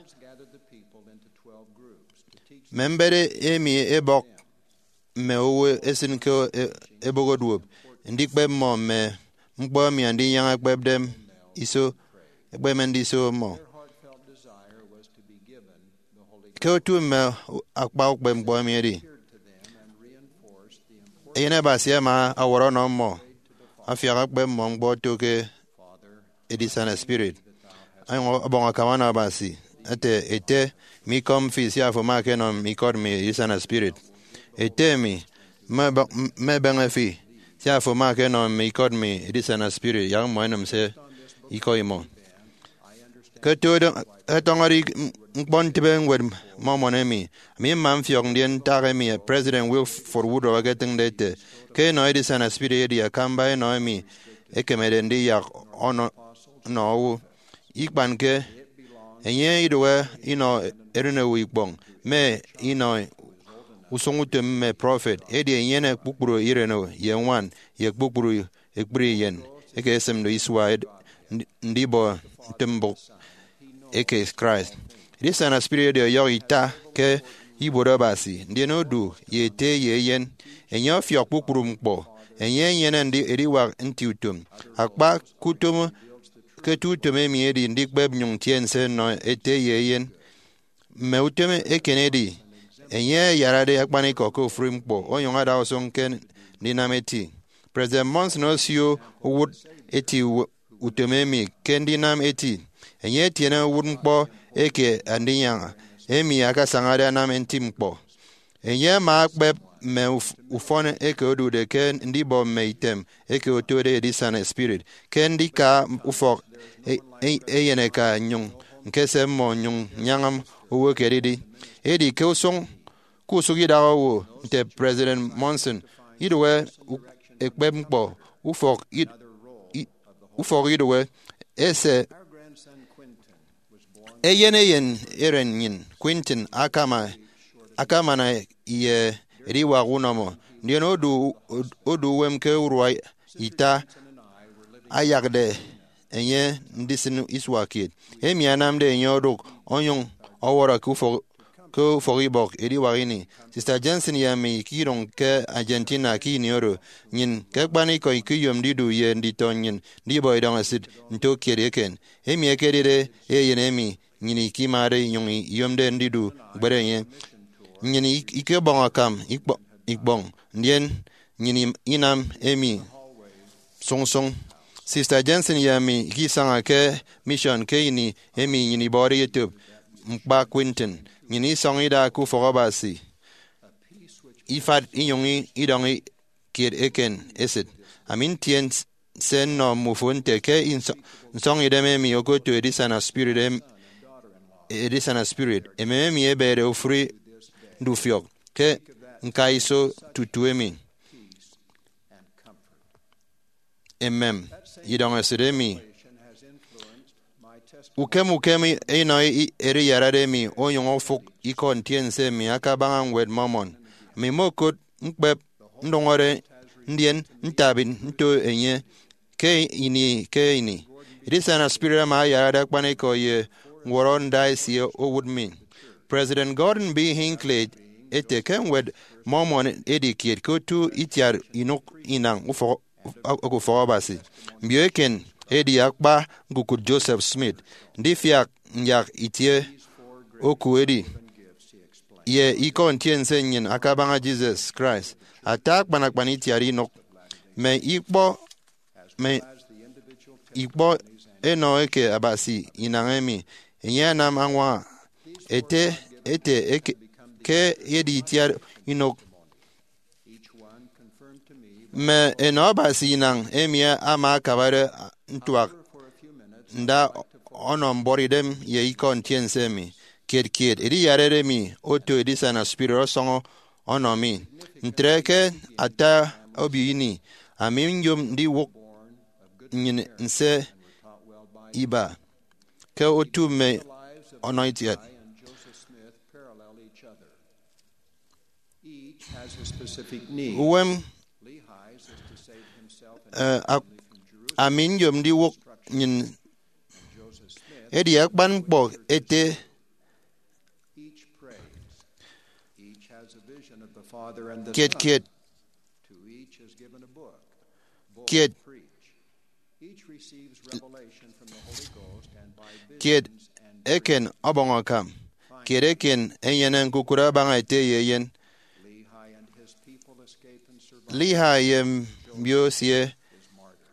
membere emi ebok me owe esinko ebogodwob ndikpe mo me mkpo mi andi yanga kpebdem iso ekpe mendi so mo ke tu me akpa kpe mkpo mi edi ene basia ma aworo no mo afia kpe mong bo to ke edisana spirit ayo abonga kawana basi ate ete mi kom fi sia fo ma ke no mi kod mi edisana spirit ete mi me me benga fi sia fo ma ke no mi kod mi edisana spirit yang mo enum se iko imo ke to do etongari bon tibeng wed mo monemi mi mam fiong dien tare mi president will for wood o getting date ke no edisana spirit dia kamba no mi ekemedendi ya ono no ikban ke enye idwe ino erene wikbong me ino usongutem me prophet edi enyene kpukpuru ireno yenwan ye kpukpuru ekpri yen eke esem do iswide ndibo tembo eke Christ this an spirit de yo ita ke ibodo basi ndi no du ye te ye yen enye fio kpukpuru mkpo enye yene ndi eriwa ntiutum akpa kutum ke tu teme mi edi ndik beb nyung tien se no ete ye yen me uteme ekenedi enye yarade akpani koko frimpo onyon ada oson ken dinameti president mons no sio wood eti uteme mi ken dinam eti enye tiene wood mpo eke andinyanga emi aka sangada nam entimpo enye ma beb me ufone eke odu de ken ndibo meitem eke otode edisana spirit ken dika ufok eyene ka nyung nke se mo nyung nyangam owo keridi edi ke usong kusugi dawo te president Monson idwe ekpempo ufok id ufok idwe ese eyene yen erenyin Quentin akama akama na ye riwa gunomo ndio odu odu wemke urwa ita ayagde enye ndisinu iswakit emi anamde enyodok onyong owora kufo ko foribok edi warini sister Jensen ya mi kirong ke Argentina ki nioro nyin ke bani ko ikiyom didu ye nditonyin ndi boy dong asid nto kereken emi ekedede eyen emi nyini kimare nyong yomde ndidu gberenye nyini ike bonga kam ikbo ikbong ndien nyini inam emi song song sister Jensen ya mi kisanga ke mission ke ini emi nyini bori youtube mpa Quentin nyini songi da ku forobasi ifat inyongi idongi kid eken esit amin tien sen no mufunte ke songi deme mi okoto edisana spirit em edisana spirit ememe mi ebere ofri ndufiok ke nkaiso tutuemi emem yidonga sedemi ukem ukemi eno eri yarade mi onyon ofuk ikon tiense mi akabangan wed momon mi mokot nkpep ndongore ndien ntabin nto enye ke ini ke ini edisana spirit ma yarade kpane ko ye woron daisi o would mean President Gordon B. Hinckley ete ken wed momon edikit ko tu itiar inok inang ufo oku forobasi mbioken edi akpa ngukut Joseph Smith ndi fiak nyak itie oku edi ye ikon tien senyin akabanga Jesus Christ atak banak banitiari nok me ikbo me ikbo eno eke abasi inangemi enyanam angwa ete ete eke ke edi tiar inok me enobasi inang emia ama kabare ntuak nda onom boridem ye ikon tiensemi kid kid edi yarere mi oto edisana spirit songo onomi ntreke ata obiini amin yom ndi wok nyin nse iba ke otu me anointed uwem uh, amin yom di wok nyin edi akban po ete kiet kiet kiet kiet eken abongo kam kiet eken enyenen kukura banga ete yeyen Lehi yem biosie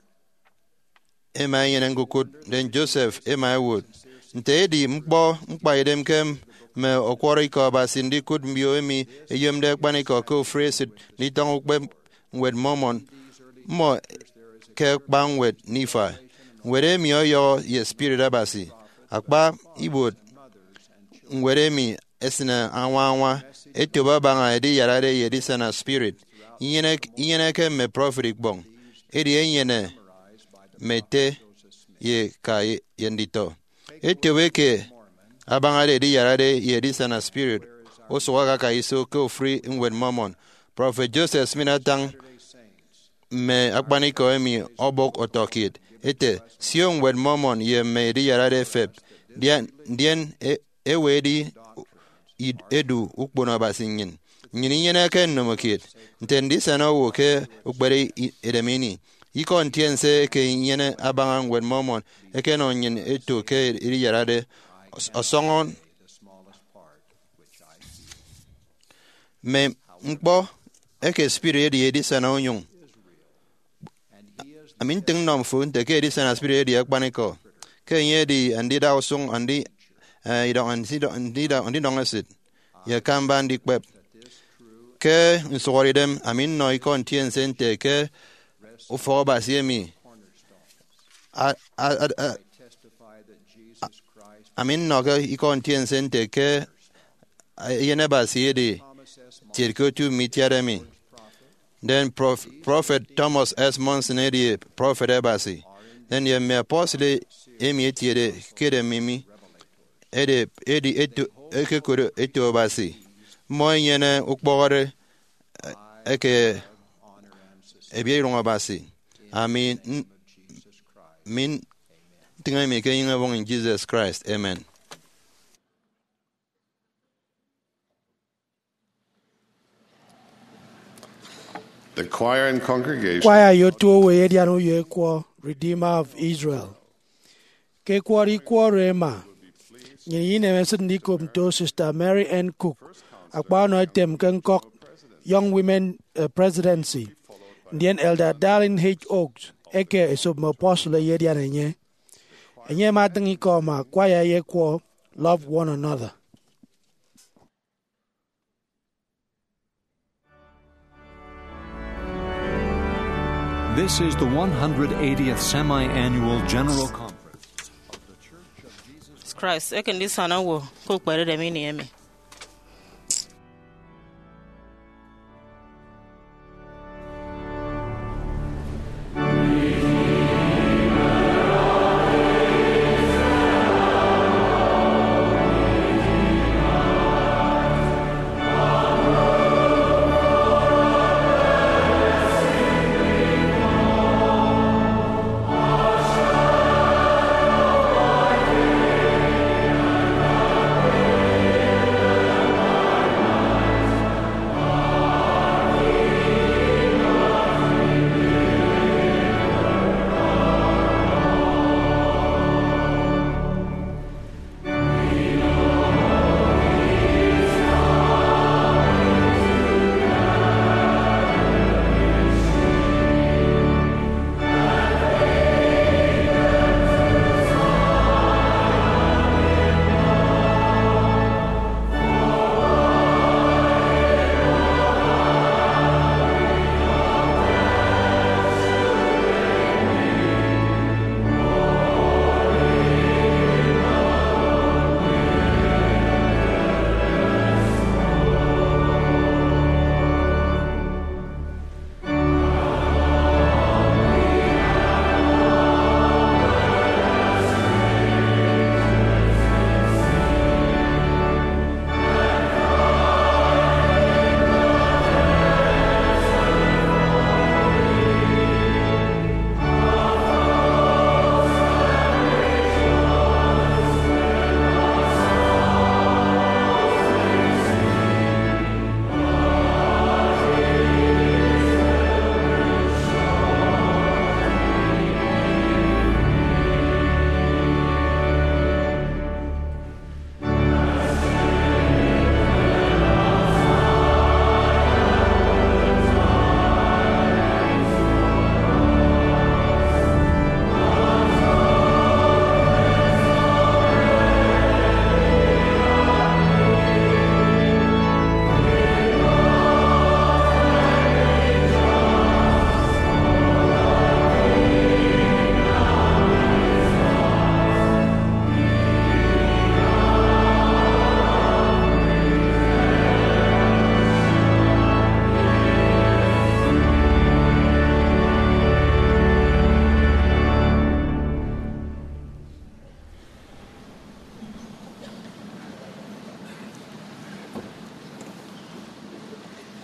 ema yene ngukut den Joseph ema wood nte di mkpo mkpa idem kem me okworo iko basi ndi kud mbio emi eyem de kpani ko ko fresit ni tong ukbe wed momon mo ke kpang wed nifa wede mi oyo ye spirit abasi akpa ibod wede mi esina anwa anwa etoba banga edi yarade yedi sana spirit yene yene ke me prophetic bong edi yene mete ye ka yendito etobe ke abangade di yarade yedi sana spirit oswaga ka iso ko free in wed momon prophet Joseph Sminatang me akpani ko emi obok otokid ete sion wed momon ye me di yarade feb dien dien e, e wedi edu ukbono basingin nyini yene ke nomokid ntendi sana wo ke ukbere edemini iko ntiense ke yene abangan wed momon eke no nyin eto ke di yarade osongon me mkpo eke spirit di edi sana onyung amin ting nom fu nte ke edi sana spirit di akpaniko ke nye di andi da osung andi idong andi do andi da andi dong asit ya kamba di kwep ke nsori dem amin no iko ntien sente ke ufo basiemi a a amin no ke iko ntien sente ke yene basiedi tirkotu mitiaremi then prof, prophet Thomas S. Monson edi prophet ebasi then ye me apostle emi etiede kede mimi edi edi etu eke kodo etu basi mo yene ukbogore eke ebi ronga basi amin min tinga mi ke yinga bong in Jesus Christ amen. The choir and congregation. Choir yoto we ediano ye kwa Redeemer of Israel. Ke kwa ri kwa rema. Nyini ne mesin di komto Sister Mary Ann Cook. Akpa no tem kenkok Young Women uh, Presidency. Ndien Elder Darlene H. Oaks. Eke esub mo apostle ye ediano nye. Enye mateng iko ma choir ye kwa love one another. This is the one hundred eightieth Semi-Annual General Conference of the Church of Jesus Christ. Eke ndi sana wo ko kwere de mi ni emi. Thank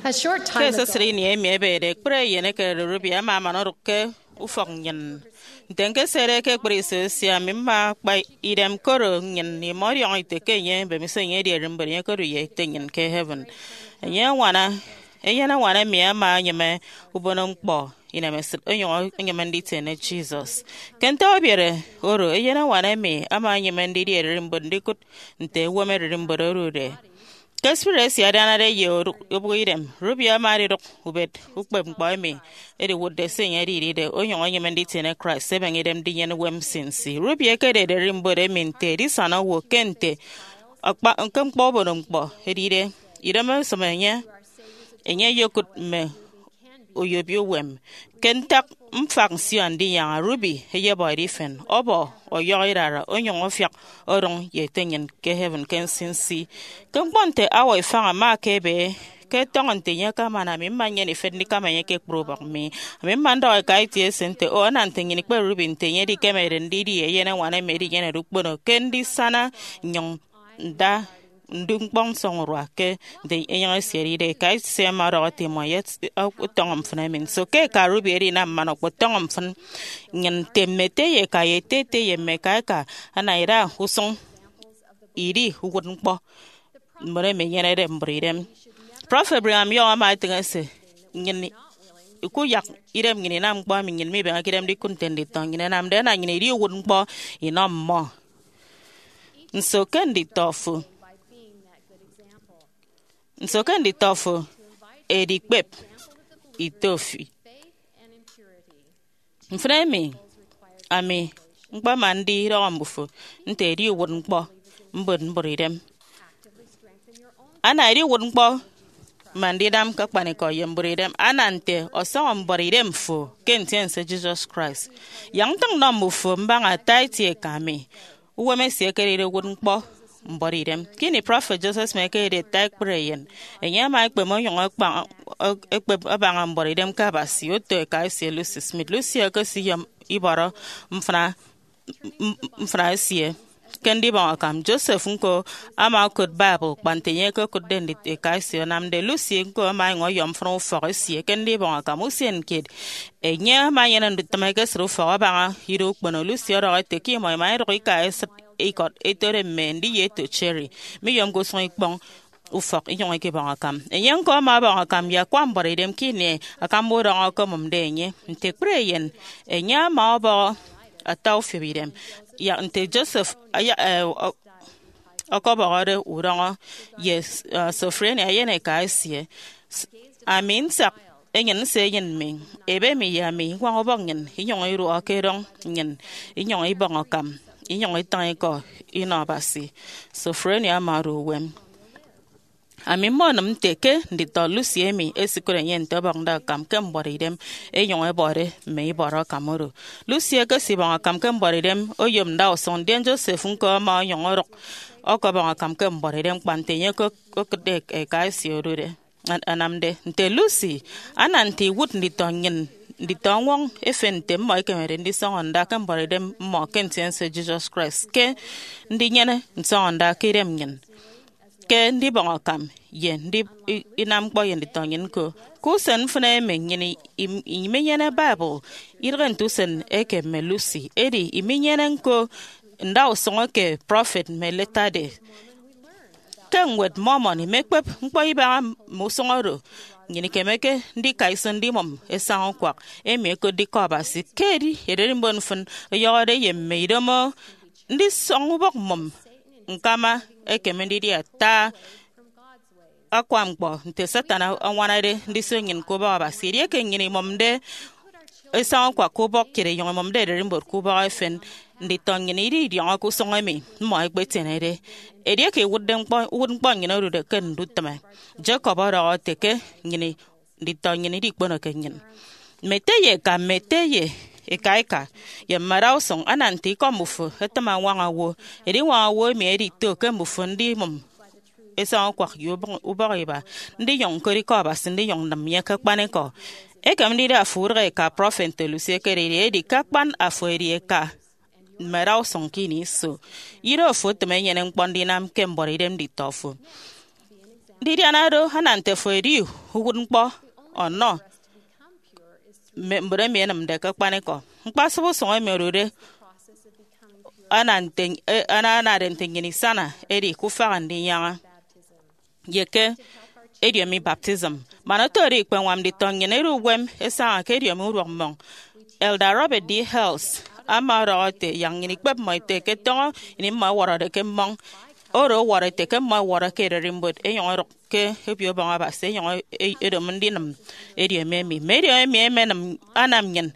A short ke time sa ago, sri ni mi be de pre yene ke rubi ama ma no ke ufok nyen den ke sere ke priso sia mi ma pa idem koro nyen ni mori on te ke yen be mi se yen de rimbe yen koro ye te nyen ke heaven yen wana yen wana mi ama nyeme ubono mkpo ina me onyo nyeme ndi te ne Jesus kenta obiere oro yen wana mi ama nyeme ndi de rimbe ndi kut nte wo me rimbe ro de Kaspires ya dana de yo yobuirem rubia mari rok ubet ukpem kwame ede wode senya ri de onyo onye mendi tene Christ seven edem di yen wem sinsi rubia kede de rimbo de minte di sana wo kente akpa nkam kpo bodom kpo edi de idama somenya enye yokut me oyobio wem kentak mfang sian di yang ruby heye boy difen obo oyoirara onyo ofyak orong ye tenyen ke heaven ken sinsi kan ponte awo fanga ma kebe ke tongonte nya kama na mi manye ni fedni kama nya ke probak mi mi mando ka iti sente o nan tenye ni pe ruby tenye di kemere ndidi ye na wana meri nya rukbono kendi sana nyong da ndung bong song rwa ke de enyan seri de kai se ma ro te mo yet tongam fna min so ke ka rubi ri na mano ko tongam fn nyen temete ye ka ye te te ye me ka ka ana ira husong iri hukun po more me yene de mbrirem prophet Abraham yo ma tengase nyen ku yak irem ngini nam kwa mi nyen mi be akirem di kuntendi tong ngene nam de na ngini ri wun po ina mo so kendi tofu so kendi tofu edi pep itofi mfremi ami ngba mandi ro mbufu nte ri won ngbo mbon mboridem ana ri won ngbo mandi dam ka kpane ko yemboridem anante oso mboridem fu kenten se Jesus Christ yang tang no mbufu mbanga taiti kami uwe mesie kere won ngbo mboridem kini prophet Joseph meke de tak prayen enya ma ekpe mo yon ekpa ekpe abanga mboridem ka basi oto ka se Lucy Smith Lucy ka si yam ibara mfra mfra sie kendi ba kam Joseph nko ama kod Bible pantenye ko kod den de ka se nam de Lucy nko ma ngo yom fro fo sie kendi ba kam usien kid enya ma yena ndutama ka sro fo abanga hiro kbono Lucy ro te ki mo ma ro ka ikot etore mendi yeto cherry mi yom go son ikbon ufak inyon ke ba kam enyen ko ma ba kam ya kwam bore dem kine akam bo ro ko mum de nye nte preyen enya ma ba ataw fibirem ya nte Joseph aya akobare uranga yes so friend ayene ka sie amin sak enyen se yen min ebe mi ya mi kwa obongen inyon iru akerong nyen inyon ibon kam inyong itan ko ina basi so freni amaru wem ami monum teke ndi to Lucy emi esikore yen to bangda kam kem boridem enyong e bore me boro kamuru Lucy ke si bang kam kem boridem oyom da son den Joseph nko ma nyong rok oko bang kam kem boridem kwantenye ko ko de e ka si orure anamde nte Lucy ananti wut ndi to nyen di tongwong efente mo ikemere ndi sonda kan bore dem mo kenten se Jesus Christ ke ndi nyene sonda kirem nyen ke ndi bon kam ye ndi inam ko ye ndi tonyen ko ku sen fune me nyene imenyene Bible irren tusen eke me Lucy edi imenyene ko ndaw songo ke prophet me letade kan wet momon mekpep mpo iba mo songoro ngini kemeke ndi kaison di mom esan kwak eme ko di ko basi kedi yederin bon fun yore yemme idomo ndi songu bok mom nkama ekemendi dia ta akwam gbo nte satana anwanade ndi songin ko ba basi ri ke ngini mom de esan kwak ko bok kire yon mom de yederin bor ko ba fen ndi tongini ri di ko songami mo egbe tenere edi ke wudden po wudden po ngina ru de ken dutama Jacob ro teke ngini ndi tongini di kpono ke ngin meteye ka meteye e kaika ye marau song ananti ko mufu etama wanga wo edi wanga wo me edi to ke mufu ndi mum esa kwa yo ubariba ndi yon ko ri ko ba sindi yon nam ye ka kpane ko e kam ndi da furre ka prophet Lucy ke ri edi ka kpan afori ka marau song kini so iro fo te me yenen kpondi nam kembori dem di tofu diri anado hanante foiri hugun po ono me mbere me nam de ka kpane ko nkpaso so me rure anante ana ana den tingini sana eri ku farandi yanga yeke eri mi baptism mana tori kwen wam di tonye ne ruwem esa ka eri mi uromong Elder Robert D. Hells amarote yang ni kwep mai te ke tong ni ma wara de ke mong oro wara te ke ma wara ke rimbot e yon ke hebio ba ba se yon e do mndinam e di me mi me di me me nam anam nyen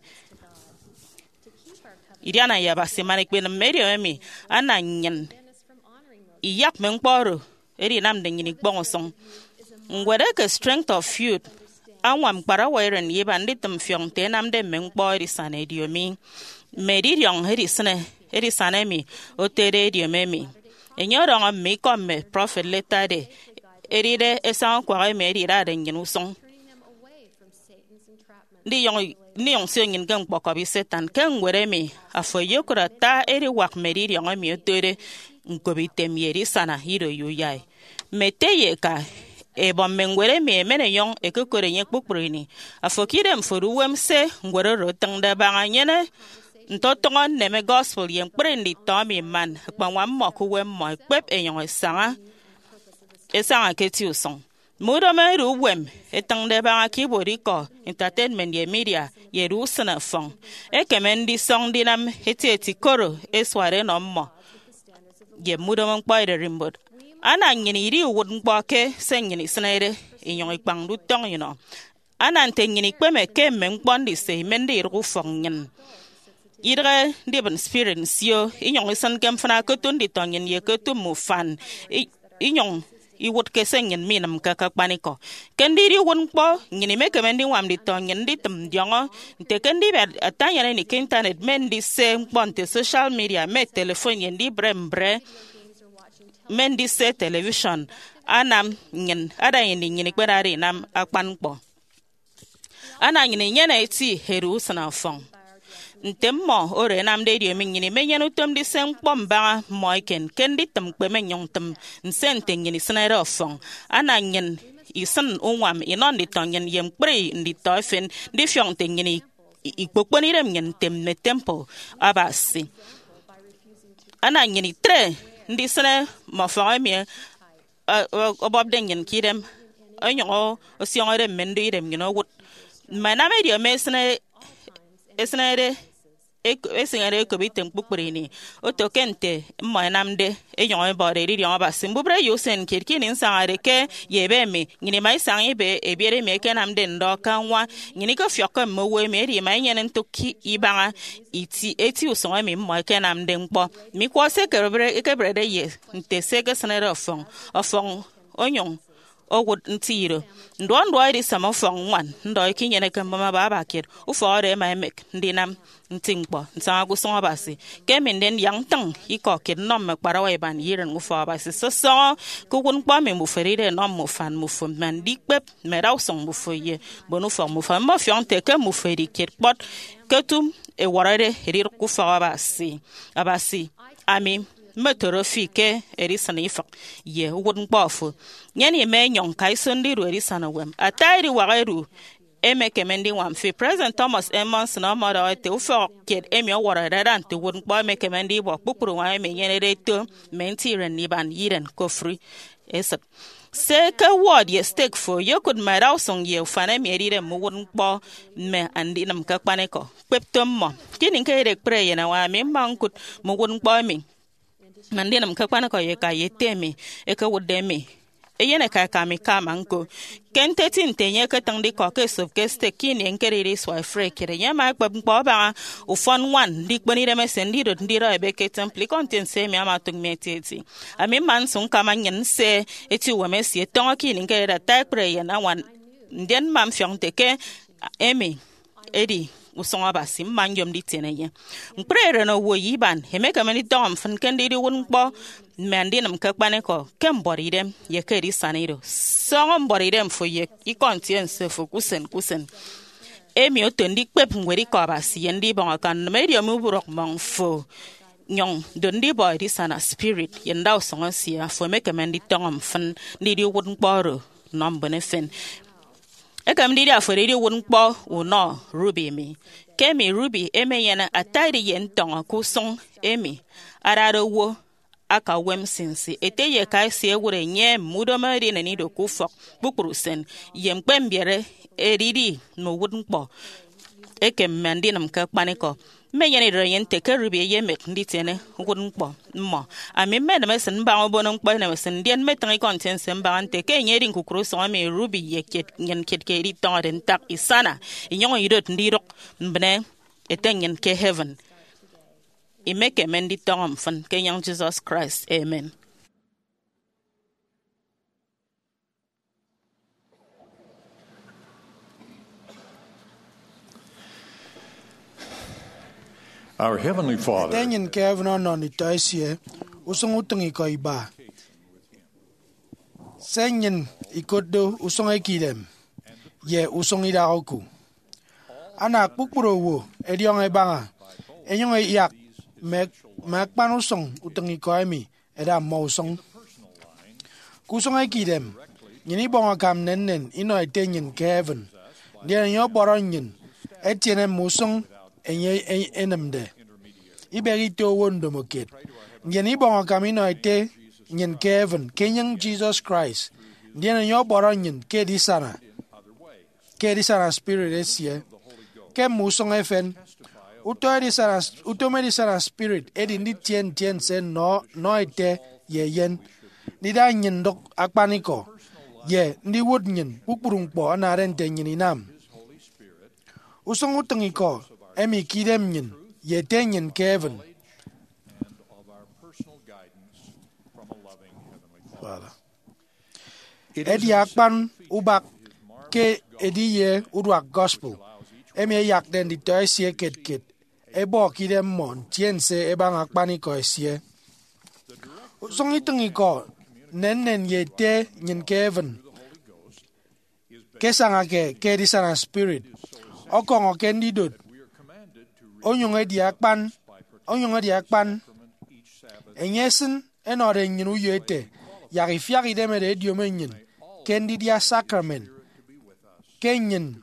iriana ya ba se manik be me di me anan nyen iyak men poro e di nam de ni gbon song ngwere ke strength of youth anwam para wairen yebandi tum fiong te nam de men pori sane di mi Medi young hedi sene hedi sanemi o tere di memi enyorong mi komme prophet leta de eride esan kwa me ri ra de nginu song ndi yong ni yong se ngin gang poko bi setan kan were mi afo yokura ta eri wak medi yong mi o tere ngobi temieri sana hiro yuyai meteye ka e bom mengwere mi mene yong e ko kore nyek pukprini afo kidem foru wem se ngwere ro tang da banga nyene ntotongon neme gospel yen prendi tomi man kwanwa moko we mo pep enyon esanga esanga keti usong mudo me ru wem etang de ba keyboard ko entertainment ye media ye ru sana fong e kemendi song dinam eti koro esware no mo ye mudo mon kwaide rimbot ana nyini ri wud ngboke senyini snere enyon ikpang du tong you know ana ntengini kweme ke mengbon se mendi ru fong nyen Idre deben spirit sio inyong isan kem fana kutun di tonyen ye kutu mu fan inyong iwut kesenyen minam kaka paniko kendiri won po ngini me kemendi wam di tonyen di tem diongo te kendi be atanya ni internet men di se ponte social media me telephone yen di brembre men di se television anam ngin ada yen ngini kwerari nam akpan po ana ngini nyana eti heru sana fong Ntemmo ore nam de dio mingini menyanu tum di sen pomba moiken kendi tum kwe menyong tum nsente ngini snere ofong ananyen isan unwam inon di tonyen yem pre ndi tofen di fyong te ngini ikpokponi rem nyen tem ne tempo abasi ananyini tre ndi sene mafare mi obob dengen kidem anyo osiongere mendi rem ngino wut maname dio mesne esnere esingere ko bitem pukpurini otokente mmanamde enyon bore ri yon ba simbubre yosen kirkini sangare ke yebeme ngini mai sangi be ebiere me kenamde ndo kanwa ngini ko fyoko mowe me ri mai nyen ntoki ibanga iti eti usonga me mo kenamde mpo mi ko se kebre kebre de ye nte se ke snere ofon ofon onyon owo ntiro ndo ndo iri sama fong wan ndo ikinyene kamba baba kid u fore mai mek ndinam ntingbo nsanga ku songa basi kemen den yang tang iko kid nom mek parawe ban yiren u fo basi so so ku kun kwa me mu ferire nom mu fan mu fum man dikpep me raw song mu foye bonu fo mu fam ma fiante ke mu feri kid bot ketum e warare rir ku fo basi abasi ami metorofike erisana ifak ye wudun kpofu nyani me nyon kai sondi ru erisana wem atairi wagairu eme kemendi wam fi President Thomas Emmons na mara te ufo kid emi wara ran te wudun kpo me kemendi bo pupuru wa me nyene reto mentiren niban yiren kofri esat se ka word ye stake for you could my house on ye fane me rire mu wudun kpo me andi nam ka kpaneko peptom mo kinin ke rek pray na wa me mankut mu wudun kpo me Mandina mkakwana kwa yeka yeteme eka wudeme eyene ka kami kama nko kente tinte nye ka tangdi ko ke sof ke stekini enkeriri swa frekere nya ma kwa mpo ba u fon one dik boni de mesendi do ndira ebe ke temple content se mi ama tung meteti ami man sun kama nyen se eti wo mesi tonga kini nkere ta prayer na wan nden mam fyong teke emi edi usonga basi manjom di teneye mprere no wo yiban hemeka mani dom fan kandiri won bo mandi nam kakbane ko kembori dem ye keri saniro songo mbori dem fo ye i conscience fo kusen kusen emi otondi pep ngweri ko basi yendi bon kan medio mu burok mon fo nyong don di boy di sana spirit yenda usong sia fo me kemen di tongam fan di di won kporo nom benefen e kam di afo di won kpo uno ruby mi kemi ruby eme yena atari yen tonga kusong emi araro wo aka wem sinsi ete ye kai se wure nye mudo mari na ni do kufok bukrusen yem kwembiere eriri no won kpo e kem mandi nam ka paniko me yene re yen te ke ruby ye mek ndi tene won kpo mo ami me na mesen ba obonon kpo na mesen dien me tan content sem ba ante ke nyeri nkukuru so me ruby ye ket nyen ket ke ri ton den tak isana inyo yidot ndirok mbne etenyen ke heaven I make a mendi tom fan Kenyang Jesus Christ. Amen. Our Heavenly Father, Tenyen Kevin on it ice, Usong Utangi Koiba. Senyen Ikodo Usong Ekidem. Ye Usong Idaoku. Anak Pukuro wo, Ediong Ebanga, Enyong Yak. Mek mek panusong utangi koemi eda mausong kusong ai kidem nyini bonga kam nennen ino etenyen Kevin dia nyo boronyin etiene musong enye enemde iberi to wondo moket nyini bonga kam ino ete nyen Kevin Kenyang Jesus Christ dia nyo boronyin ke di sana ke di sana spirit esie ke musong efen Uto sana uto medi sana spirit edi ndi tien tien sen no no ite ye yen ni da nyin dok akpaniko ye ndi wod nyin pupurung po anaren te nyin inam usong utengiko emi kidem nyin ye te nyin Kevin Father edi akpan ubak ke edi ye udwak gospel emi yak den di toisie ket ket ebo kidem mon tiense ebang akpani ko esie usong itungi ko nennen yete nyin Kevin kesanga ke ke di sana spirit okong okendi dot onyong edi akpan onyong edi akpan enyesen enore nyin uyete yari fiari demede dio menyin kendi dia sacrament kenyin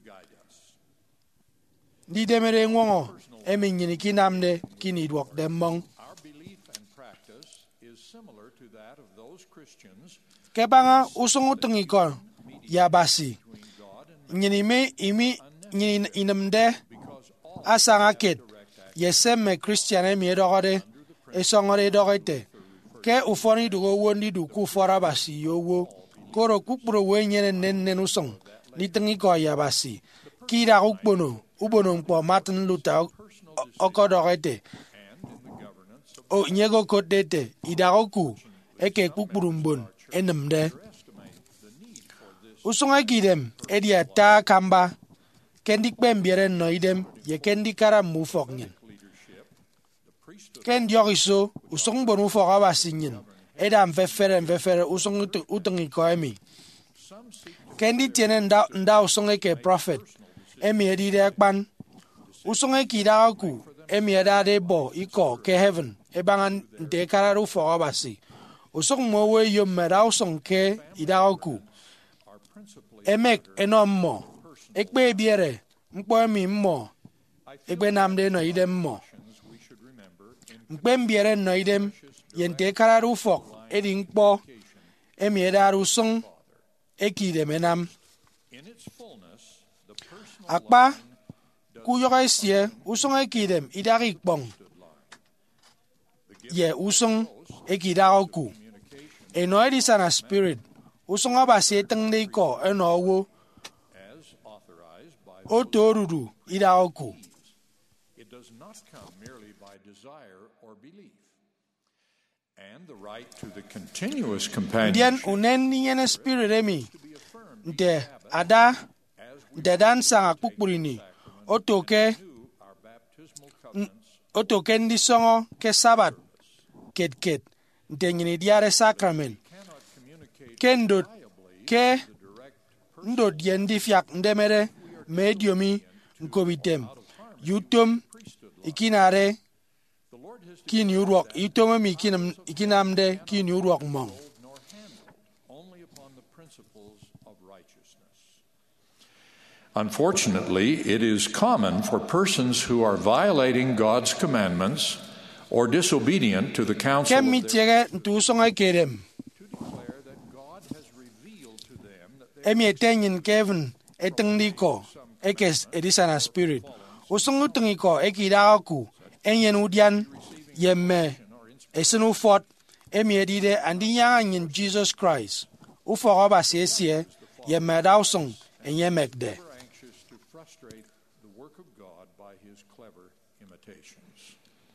di demere ngongo emi nyini kinamde kini dwok demmong kebanga usung utungi ko ya basi nyini me imi nyini inamde asanga ket yeseme Christian emi edogode esongore dogete ke ufoni dugo wondi du ku fora basi yowo koro kupro wenyene nennen usong litungi ko ya basi kira ukbono ubono mpo Martin Luther okodogete o nyego kodete idagoku eke kupurumbon enemde usonga kidem edia ta kamba kendi kpembiere no idem ye kendi kara mufok nyen kendi yoriso usong bonu fok abasinyen eda mfefere mfefere usong utungi koemi kendi tiene nda nda usong eke prophet emi edide akpan usong ekidaku emi edade bo iko ke heaven ebangan de kararu fo abasi usong mowe yom mera usong ke idaku emek enommo ekpe biere mpo emi mmo ekpe namde no idem mo mpe biere no idem yente kararu fo edin po emi edaru usong ekide menam akpa kuyoga esie usong ekidem idari kpong ye usong ekidaku eno edi sana spirit usong abase tengde ko eno wo otorudu idaku it does not come merely by desire or belief and the right to the continuous dien companionship unen yene spirit emi nte ada dedan sanga kukurini otoke otoke ndi songo ke sabat ket ket ntenyini diare sacrament kendo ke ndo diendi fiak ndemere mediomi nkobitem yutum ikinare ki ni ruok itome mi kinam ikinamde ki ni ruok mong. nor handle, only upon the principles of righteousness. Unfortunately, it is common for persons who are violating God's commandments or disobedient to the counsel Kem mi of their tiege ntu songa kedem. to declare that God has revealed to them that they Emi etenyin Kevin etengli ko ekes edisana spirit. Usung utengi ko ekida ku enyen udian yemme esenu fort emi edide andi yang in Jesus Christ. Uforo ba sesie yemme dausung enyemekde. are anxious to frustrate the work of God by his clever imitations.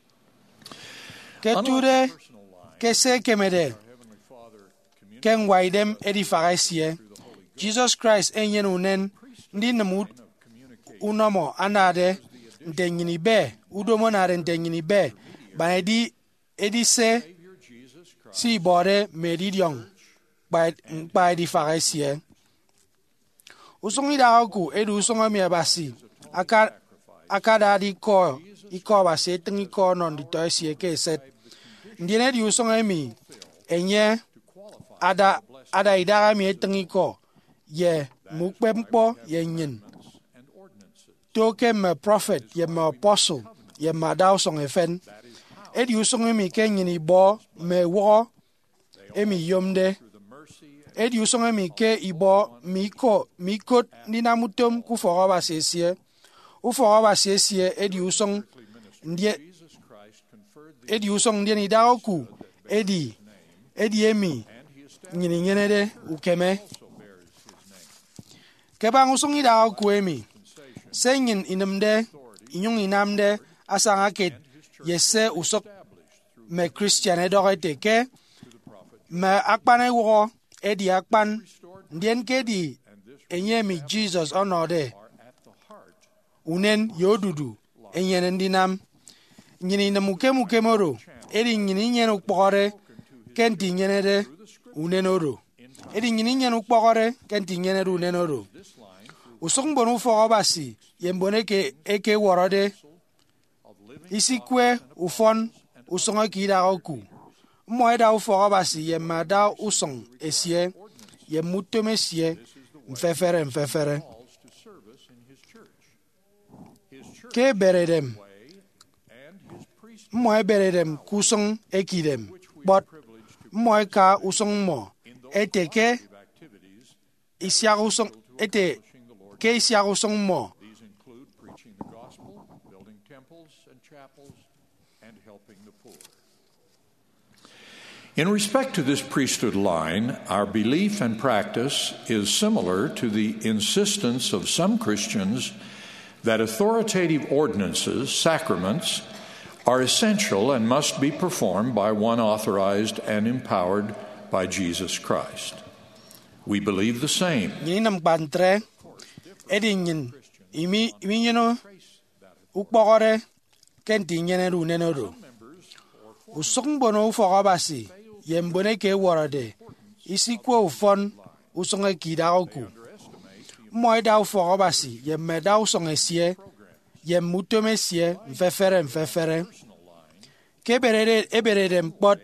Ketude kese kemede Heavenly Father communicates ken waidem edifaresie Jesus Christ enyen unen ndi namut unomo anade ntenyini be udomo nade ntenyini be banedi edise si bore medidion by by di faresie usongi da ku edu usonga mi abasi aka akada di ko iko ba se tengi ko non di toisie ke set ndine di usonga mi enye ada ada idara mi tengi ko ye mukpempo ye nyin toke me prophet ye me apostle ye ma daw song efen edi usong mi ken ni bo me wo emi yomde edi usong mi ke ibo mi ko mi ko ni namutom ku foro ba sesie u foro ba sesie edi usong ndie edi usong ndie ni daw ku edi edi emi nyini nyenede ukeme kebang usong ida ku emi senyin inamde inyong inamde asanga ket yese usok me Christian edorete ke me akpan ewo edi akpan ndien ke di enyemi Jesus onode unen yodudu enyen ndinam nyini namuke muke moro edi nyini nyen ukpore kenti nyenede unen oro edi nyini nyen ukpore kenti nyenede unen oro usong bonu fo basi yembone ke eke worode isikwe ufon usong akida oku moeda ufo basi yemada usong esie yemutomesie mfefere mfefere ke beredem moe beredem kusong ekidem but moe ka usong mo eteke isya usong ete ke isya usong mo These include preaching the gospel, building temples and chapels, and helping the poor. In respect to this priesthood line, our belief and practice is similar to the insistence of some Christians that authoritative ordinances, sacraments, are essential and must be performed by one authorized and empowered by Jesus Christ. We believe the same. Ninam bantre edin imi imi no ukpogore kenti nyene ru nenoro usong bono fo basi yembone ke worode isi ko ufon usong ekida oku moy daw fo basi yemme daw song esie yem mutomesie mfefere mfefere ke berede eberede mpot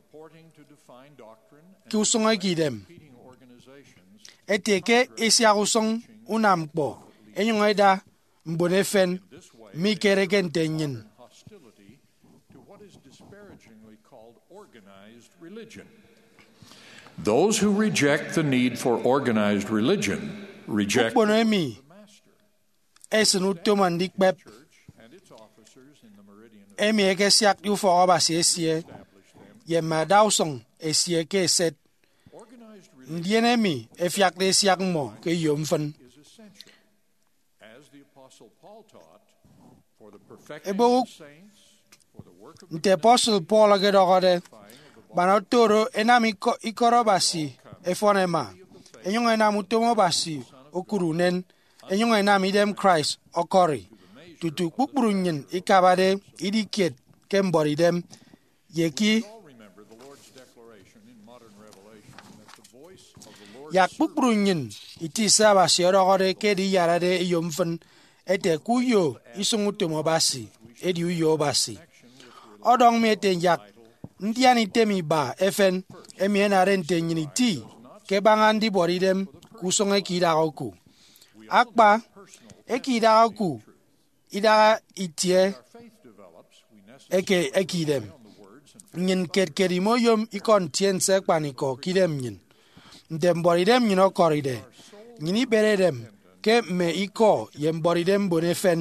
ki usong ekidem eteke isi usong unampo enyongeda mbonefen mi keregen tenyin Hostility to what is disparagingly called organized religion. Those who reject the need for organized religion reject bonoemi esenu tomandik pep and its officers in the meridian of emi ekesiak yu fo basesie ye madawsong esie ke set organized religion ndienemi efiak de siak mo ke yomfen is essential. As the Apostle Paul taught, for the perfecting Ebo- of the saints, for the work of the nte apostle paul agedogode banatoro enami ko ikoro basi efonema enyong enam utomo basi okurunen enyong enam idem Christ okori tutu kpukpurunyin ikabade idiket kembori dem yeki all remember the Lord's declaration in modern revelation that the voice of the Lord yak kpukpurunyin itisa basi odogode kedi yarade yomfen ete kuyo isungutomo basi edi uyo basi odong mi te yak ndiani temi ba efen emien aren te nyini ti ke bangan di boridem kusonge kidao ku akpa ekidao ku ida itie eke ekidem nyin ket kerimo yom ikon tien se kpaniko kidem nyin ndem boridem nyin okoride nyini beredem ke me iko yem boridem bonefen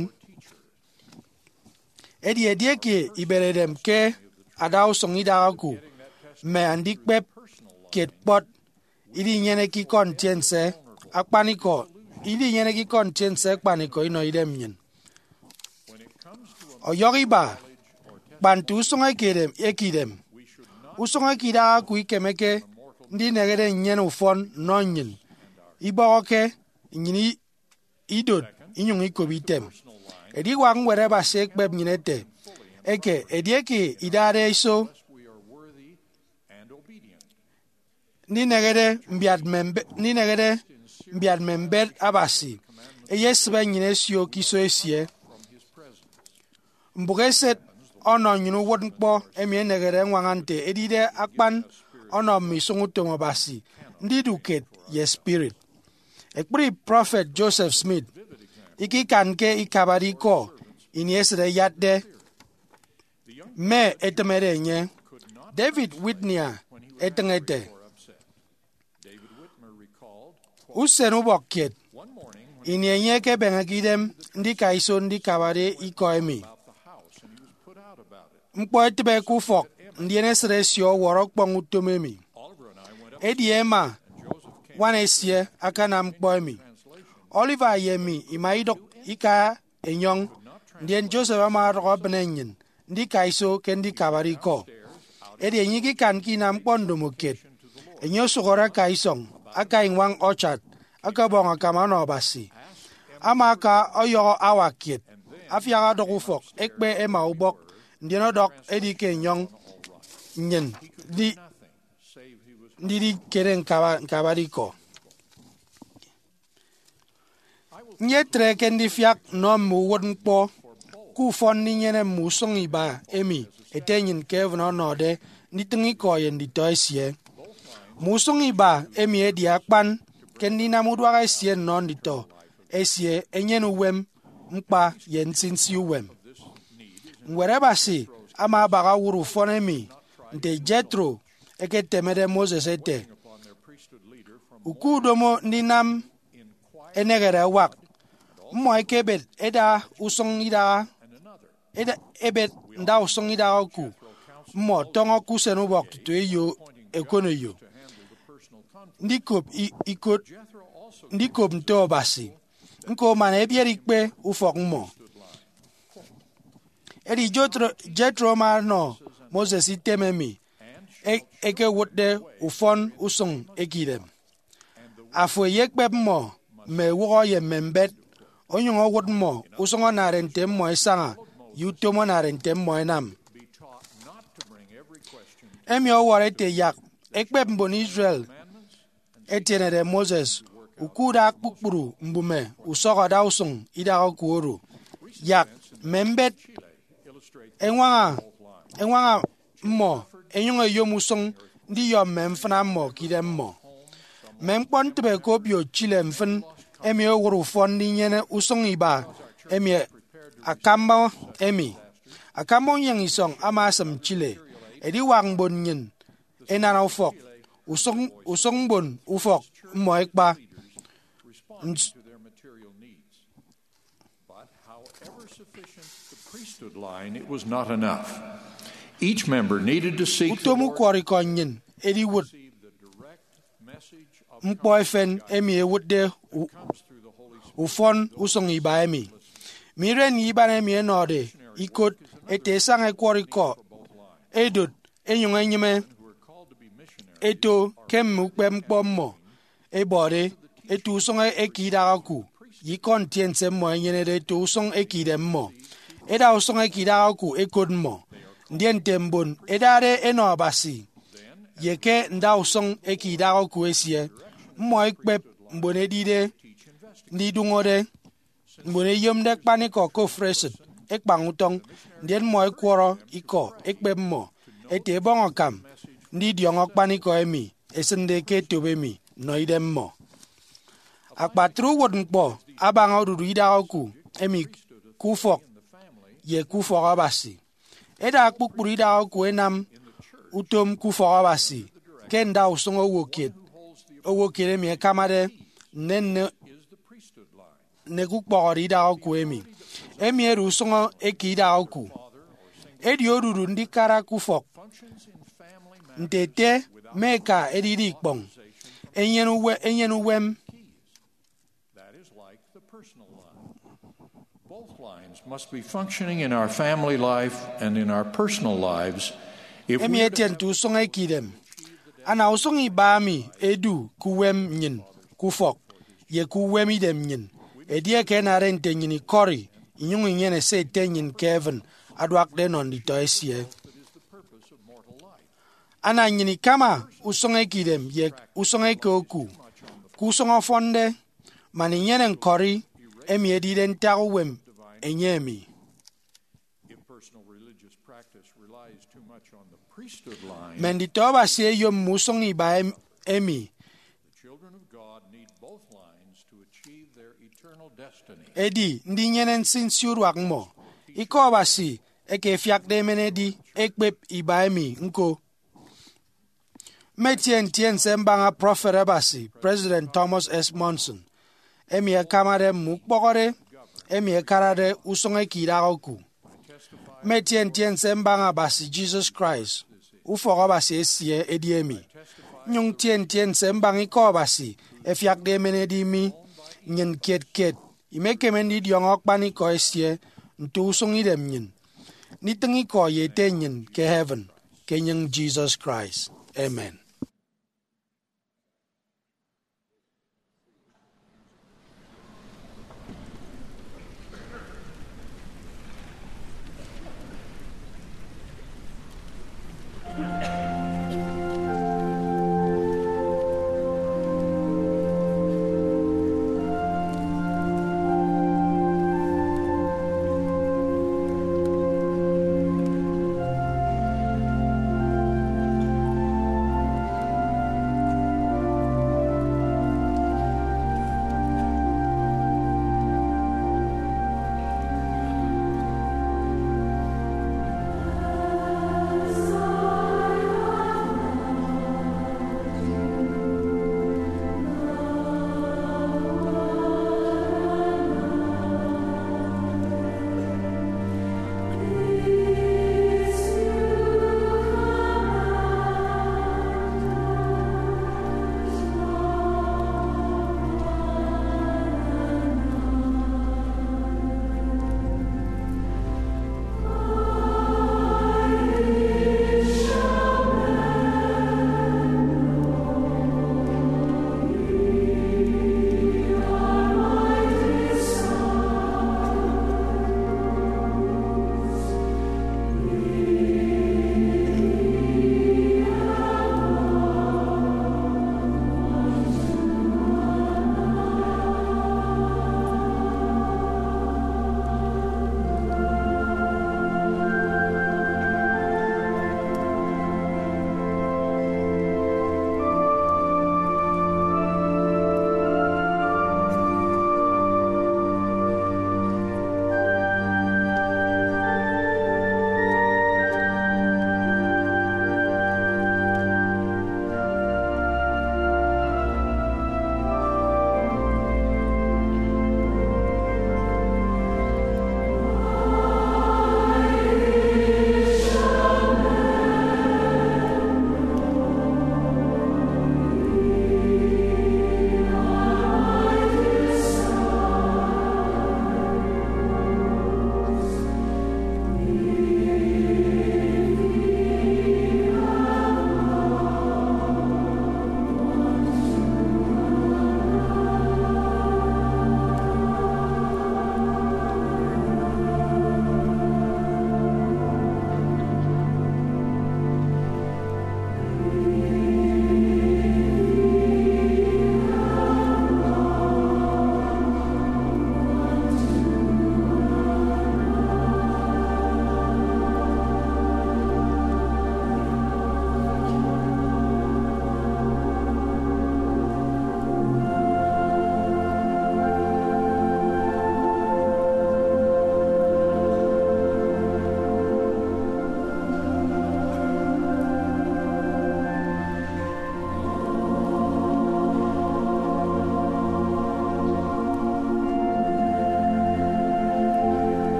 edi edie ke iberedem ke adao song ida ku me andik pep ket pot idi nyene ki kon tien se akpaniko idi nyene ki kon tien se kpaniko ino idem nyin oyogi ba bantu usonga kedem ekidem usonga kida ku ikemeke ndi negere nyen ufon nonyin iboke nyini idot inyung ikobitem edi wang were ba sek beb nyinete eke edieki idare iso ni negere mbiad membe ni negere mbiad membe abasi eyesbe nyine sio kiso esie mbugeset ono nyinu won kpo emie negere nwangante edide akpan ono misungu tongo basi ndi duket ye spirit ekpri prophet Joseph Smith iki kanke ikabari ko iniesre yadde me etemere nye David Whitney etengete usenu boket inienye ke bengakidem ndi kaiso ndi kabare ikoemi mkpo etebe kufok ndiene sresio woro kpongu tomemi ediema wanesie akana mkpoemi Oliver yemi imaidok ika enyong ndien Joseph ama robenenyin ndi kaiso kendi kabari ko edi enyigi kan kina mkpondo moket enyo sugora kaisong aka ingwang orchard aka bonga kamano basi ama aka oyo awakiet afia do kufok ekbe ema ubok ndieno dok edi ke nyong nyen di di di keren kabari ko nyetre kendi fiak no mu won po ku fon ni nyene mu song iba emi etenyin kevno node ni tingi ko yen di toisie mu song iba emi edi akpan kendi na mu dwa sie non di to esie enyen wem mpa yen sinsi wem nwere basi ama baga wuru fon emi nte Jethro eke temede Moses ete ukudomo ninam enegere wak mo ekebet eda usong ida eda ebet nda usong ida ku mo tongo kusenu bok to yo ekonoyo ndikop ikot ndikop nto basi nko man ebierikpe ufok mo edi Jethro Jethro ma no Moses itememi eke wotde ufon usong ekidem afo yekpep mo me wo ye membet onyo wot mo usongo na rente mo isanga yutomo na rente mo nam emi o warete yak ekpep mbon Israel etenere Moses ukuda kpukpuru mbume usoga da usong ida okuoro yak membet enwanga enwanga mo enyonga yomusong ndi yo memfna mo kidem mo memkpon tebe ko bio chile mfen emi owuru fon ni nyene usong iba emi akamba emi akamba yang isong ama sam chile edi wang bon nyin enana ufok usong usong bon ufok mo ekba priesthood line, it was not enough. Each member needed to seek the utomu Lord kwari konyin edi wut mpoifen emi ewude ufon usong iba emi miren iba emi enode ikot ete sang ekwari ko edot enyong enyime eto kemu kpem kpommo ebore etu usong ekida ku yikon tiense mo yenere etu usong ekide mo eda usong ekida ku ekod mo ndien tembon edare eno abasi yeke nda usong ekida ku esie mo ekpep mbone dide ndi dungore mbone yomde kpani ko ko fresh ekpang utong ndien mo ekworo iko ekpe mo ete bongo kam ndi diongo kpaniko emi esende ke tobemi no idem mo akpatru wod mpo abango dudu idaku emi kufok ye kufok abasi eda akpukpuru idaku enam utom kufok abasi kenda usongo woket owoket emi kamade nenne ne kukpori idaku emi emi eru usongo eki idaku edi oduru ndi kara kufok ntete meka edidi ikpong enyenu we enyenu wem. That is like the personal line. Both lines must be functioning in our family life and in our personal lives. If emi we etien tu song ekidem ana usongi bami edu kuwem nyin kufok ye kuwem idem nyin edie kenare ntenyini kori inyungu nyene se tenyin Kevin adwak denon ditoesie ana nyini kama usonge kidem ye usonge koku kusonga fonde mani nyene nkori emi ediden tawem enyemi. Menditoba se yo musongi ba em, emi edi ndi nyene nsinsiuru akmo ikoba si eke fiak de menedi ekpep iba emi nko metien tien sembanga prophet abasi President Thomas S. Monson emi ekamare mukpokore emi ekarade usonge kiragoku metien tien sembanga basi Jesus Christ ufoko basi esie edi emi nyung tien tien sembangi ko basi efiak de menedi mi nyen ket ket imeke mendi diongok bani ko esie ntu usongi dem nyen nitingi ko yete nyen ke heaven ke nyeng Jesus Christ. Amen.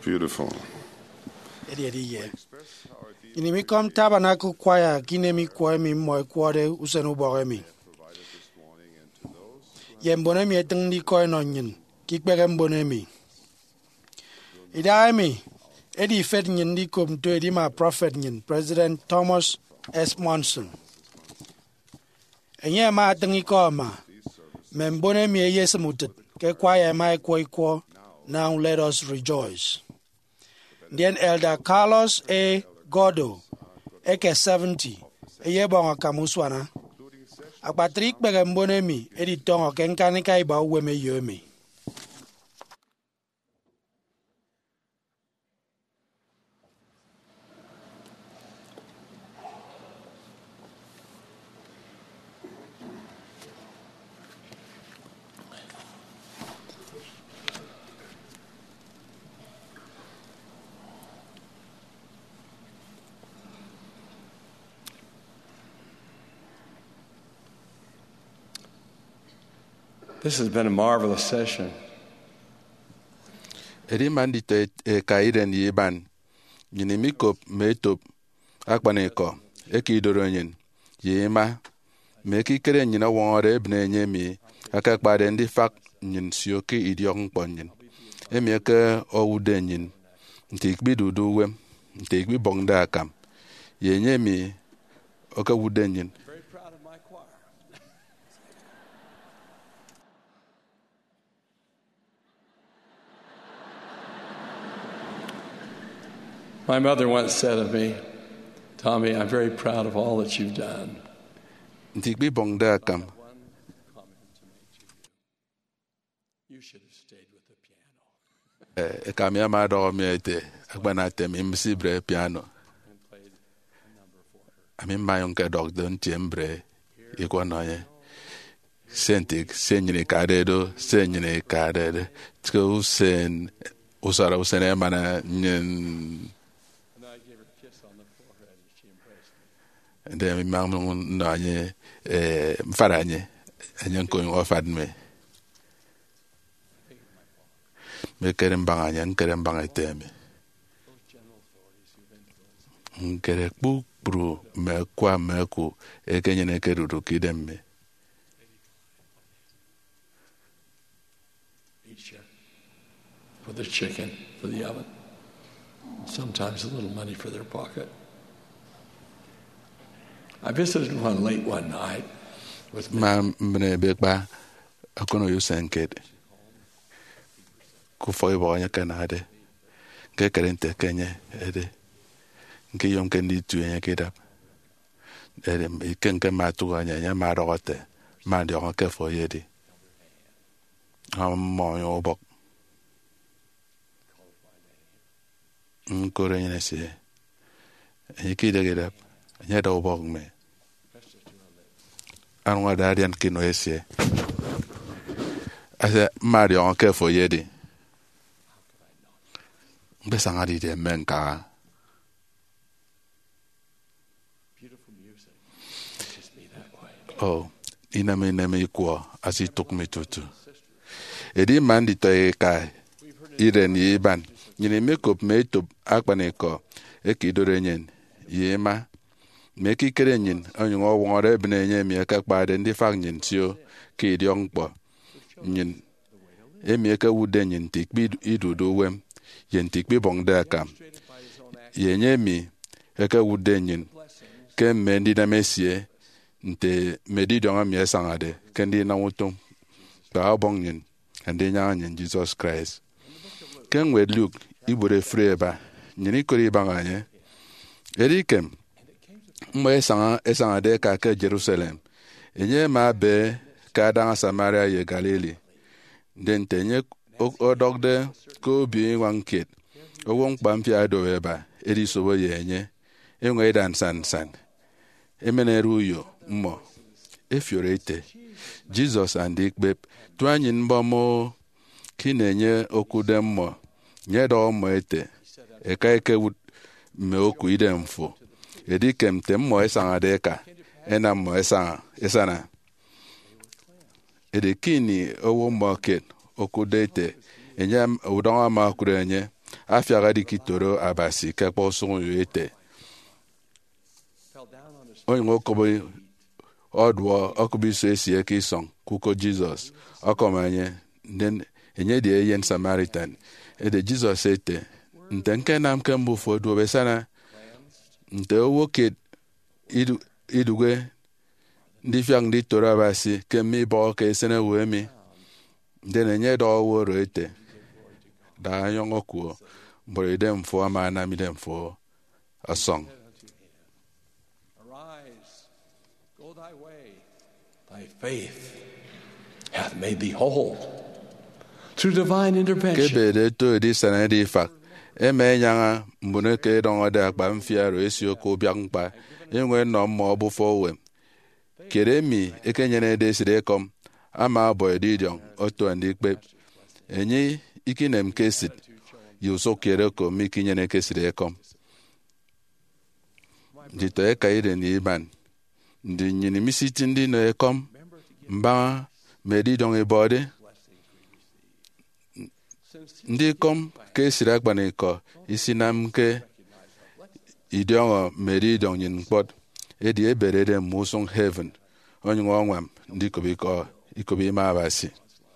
Beautiful. Edi edi ye. Ini mi kom tabernacle choir kine mi choir mi mo choir usenu bore mi. Ye mbone mi eteng di choir no nyin. Ki kpere mbone mi. Ida mi edi fet nyin di kom to edi ma prophet nyin President Thomas S. Monson. Enye ma tengi ko ma. Me mbone mi yes mutet. Ke choir ma ko ko. Now let us rejoice. Then Elder Carlos A. Gordo, eke seventy, eye bonga kamuswana. Akpatrik begembone mi, edi tongo kenkanika iba uweme yomi. This has been a marvelous session. Eri mandi te kairen yiban. Yini mikop metop akpaneko ekidoronyin yema meki kere nyina wore bne nyemi akakpade ndi fak nyin sioki idiong ponyin. Emieke owudenyin ntikbi dudu wem ntikbi bongda akam yenyemi oka wudenyin. My mother once said of me, Tommy, I'm very proud of all that you've done. Ntikbi bongda kam. You should have stayed with the piano. Eh, kamia ma do mi ete agbana tem imsi bre piano. Ami mayon ka dog don tiembre iko noye. Sentik senyine kadedo senyine kadede. Tsko sen usara usene mana nyen. Nde mi mang nung nanye eh mfaranye anyan ko yung ofad me me kerem banganya kerem bangay teme nkere bu bru me kwa me ku e kenye ne kerudu kidemme For the chicken, for the oven, sometimes a little money for their pocket. I visited one late one night with ma mne bekba akono yu senket ku foi bonya kanade ke kerente kenye ede nke yom kendi tuenya kedap ede ikenke matu anya nya ma rote ma ndi on ke fo yedi am mo yo bok nkore nyene se ikide kedap nya do bok me anwa darian kino ese ase mario on ke fo yedi besangari de menka oh ina me na me ko asi tok me tutu edi mandi te kai iren yiban nyine makeup me to akpaneko ekidorenyen yema meki kerenyin onyo wore bnenye mi ka kpade ndi fak nyin tio ki diong po nyin emi ka wudenyin tikbi idudu wem yen tikbi bongda kam yenye mi ka wudenyin ke mendi na mesie nte medi donga mi sangade kendi na wutum ka bongyin ande nya nyin Jesus Christ ken we Luke ibure freba nyini kori banganye erikem mo esanga esanga de ka ke Jerusalem enye ma be ka da Samaria ye Galilee den tenye o dogde ko bi wanket o won pampia do eba eri so wo ye enye enwe dan san san emeneru yo mo efiorete Jesus and ikbe twanyin mbomo kinenye okude mo nye do mo ete e ka eke me oku ide mfo edi kemte mo esanga deka ena mo esanga esana edi kini owo market okudete enya udonga ma kurenye afiaga di kitoro abasi kekpo sungu yu ete onye okobi odwo okobi so esi eke song kuko Jesus okomanye den enye di eyen Samaritan ede Jesus ete nte nke nam ke mbu fodu besana nte woke idu iduge ndi fiang di tora basi ke mi bo ke sene wemi den enye do wo ro ete da yongo kuo mbore dem fo amana mi dem fo a song. Arise, go thy way. Thy faith hath made thee whole. Through divine intervention. Kebe de to di sana di fak. Eme nyanga mbune ke dongo de akpa mfiaro esio ko biangpa. Enwe no mo bu fo we. Keremi ekenyene de sire kom ama boy di jong oto andi pe. Enyi ikinem kesit. Yuso kere ko mi kinyene kesire kom. Dito e kaire ni iban. Ndi nyini misiti ndi no e kom. Mba medi dong e bode. Ndi kom ke sirak bane ko isi nam ke idiongo medi dong yin pot. Edi e berede musung heaven. Onyi ngwam ndi kobi ko ikobi ma abasi.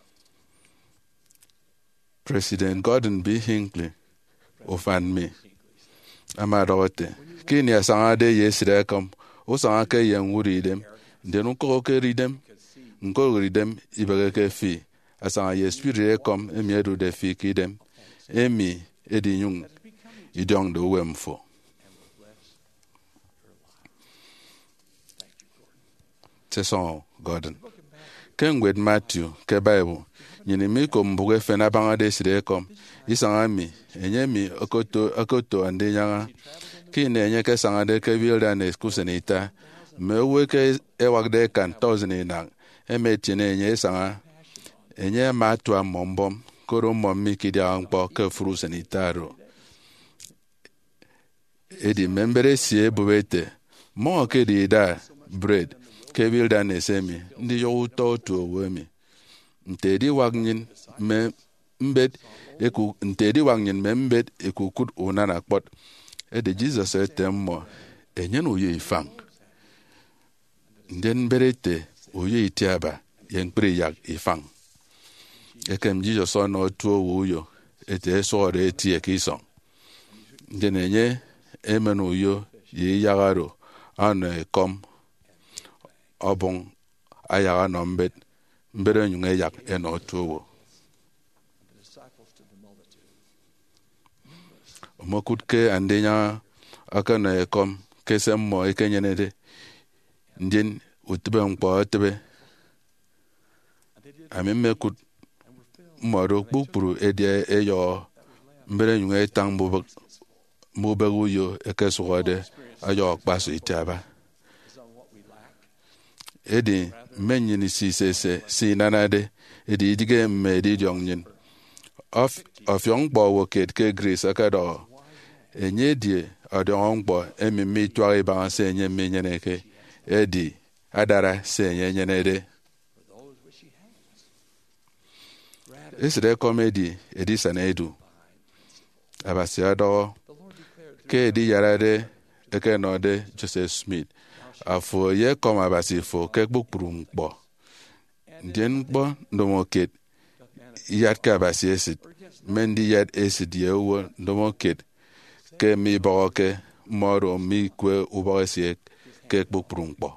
President Gordon B. Hinckley ofan me. Amarote. Kini asanga de yesire kom. Osanga ke yen wuri dem. Ndenu ko ke ridem. Nko ridem ibege ke fi. Asanga yespire kom emiedu de fi kidem. Emi edi yung idong do wemfo. Teson Gordon. Ken wed Matthew ke Bible. Nyini mi ko mbuge fena banga de sire kom. Isanga mi enye mi okoto okoto ande nyanga. Kini enye ke sanga de ke wilderness kusenita. Me we ke ewagde kan tozini na. Eme tine enye sanga enye matwa mombom koro mommi kidia ngpo ke furu sanitaro. Edi membere sie bubete. Mo ke di da bread ke wilderness emi ndi yo uto to wemi. Ntedi wagnin me mbed eku ntedi wagnin me mbed eku kud unana pot. Ede Jesus etemmo enyen uye ifang. Nden berete uye itiaba yen pri yak ifang. Ekem Jesus on no tuo uyo ete so re tie kison. Nden enye emen uyo ye yagaro an kom obon ayaga no mbed mbere nyunge yak eno tuo. Omokutke andenya akana kom kesem mo ekenyenede ndin utbe mpo tebe amemme kut moro kpukpuru ede eyo mbere nyunge tang bo mo bagu yo ekeswode ayo kpaso itaba edi menyini si sese si nanade edi dige me di jongnin of of young boy woket ke grace akado enye die adon gbo emi mi twari ba se enye menyene ke edi adara se enye nyenede esre comedy edi sanedu abasi ado ke edi yarade eke node Joseph Smith afo ye kom abasi fo ke gbukpuru mkpo ndien gbo ndomoket yat ka abasi esit mendi yat esit ye wo ndomoket ke mi boke moro mi kwe ubasi ke gbukpuru mkpo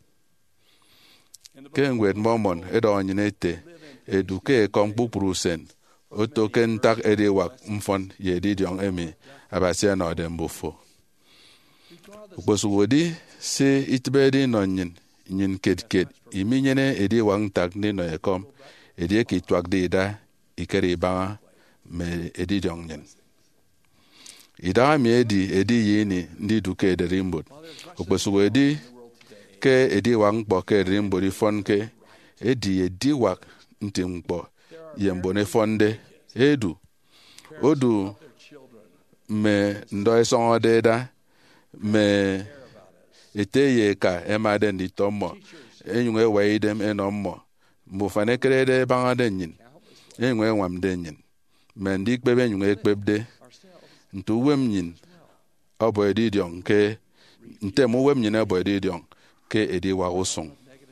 ke ngwet momon edo nyinete eduke kom gbukpuru sen oto ken tak edi wak mfon ye di diong emi abasi na odembufo ukosugodi se itbedi no nyin nyin ket ket iminyene edi wang tak ni no ekom edi ki twak de da ikeri ba me edi diong nyin ida mi edi edi yini ndi duke de rimbut ukosugodi ke edi wang bo ke rimbut fon ke edi edi wak ntimpo yembone fonde edu odu me ndo esongo de da me eteye ka emade ndi tomo enywe weidem enommo mbufane krede bangade nyin enwe nwam de nyin me ndi kpebe nywe kpebde ntu uwe m nyin ọ bụ edi diong ke ntem uwe m nyin bụ edi diong ke edi wa usung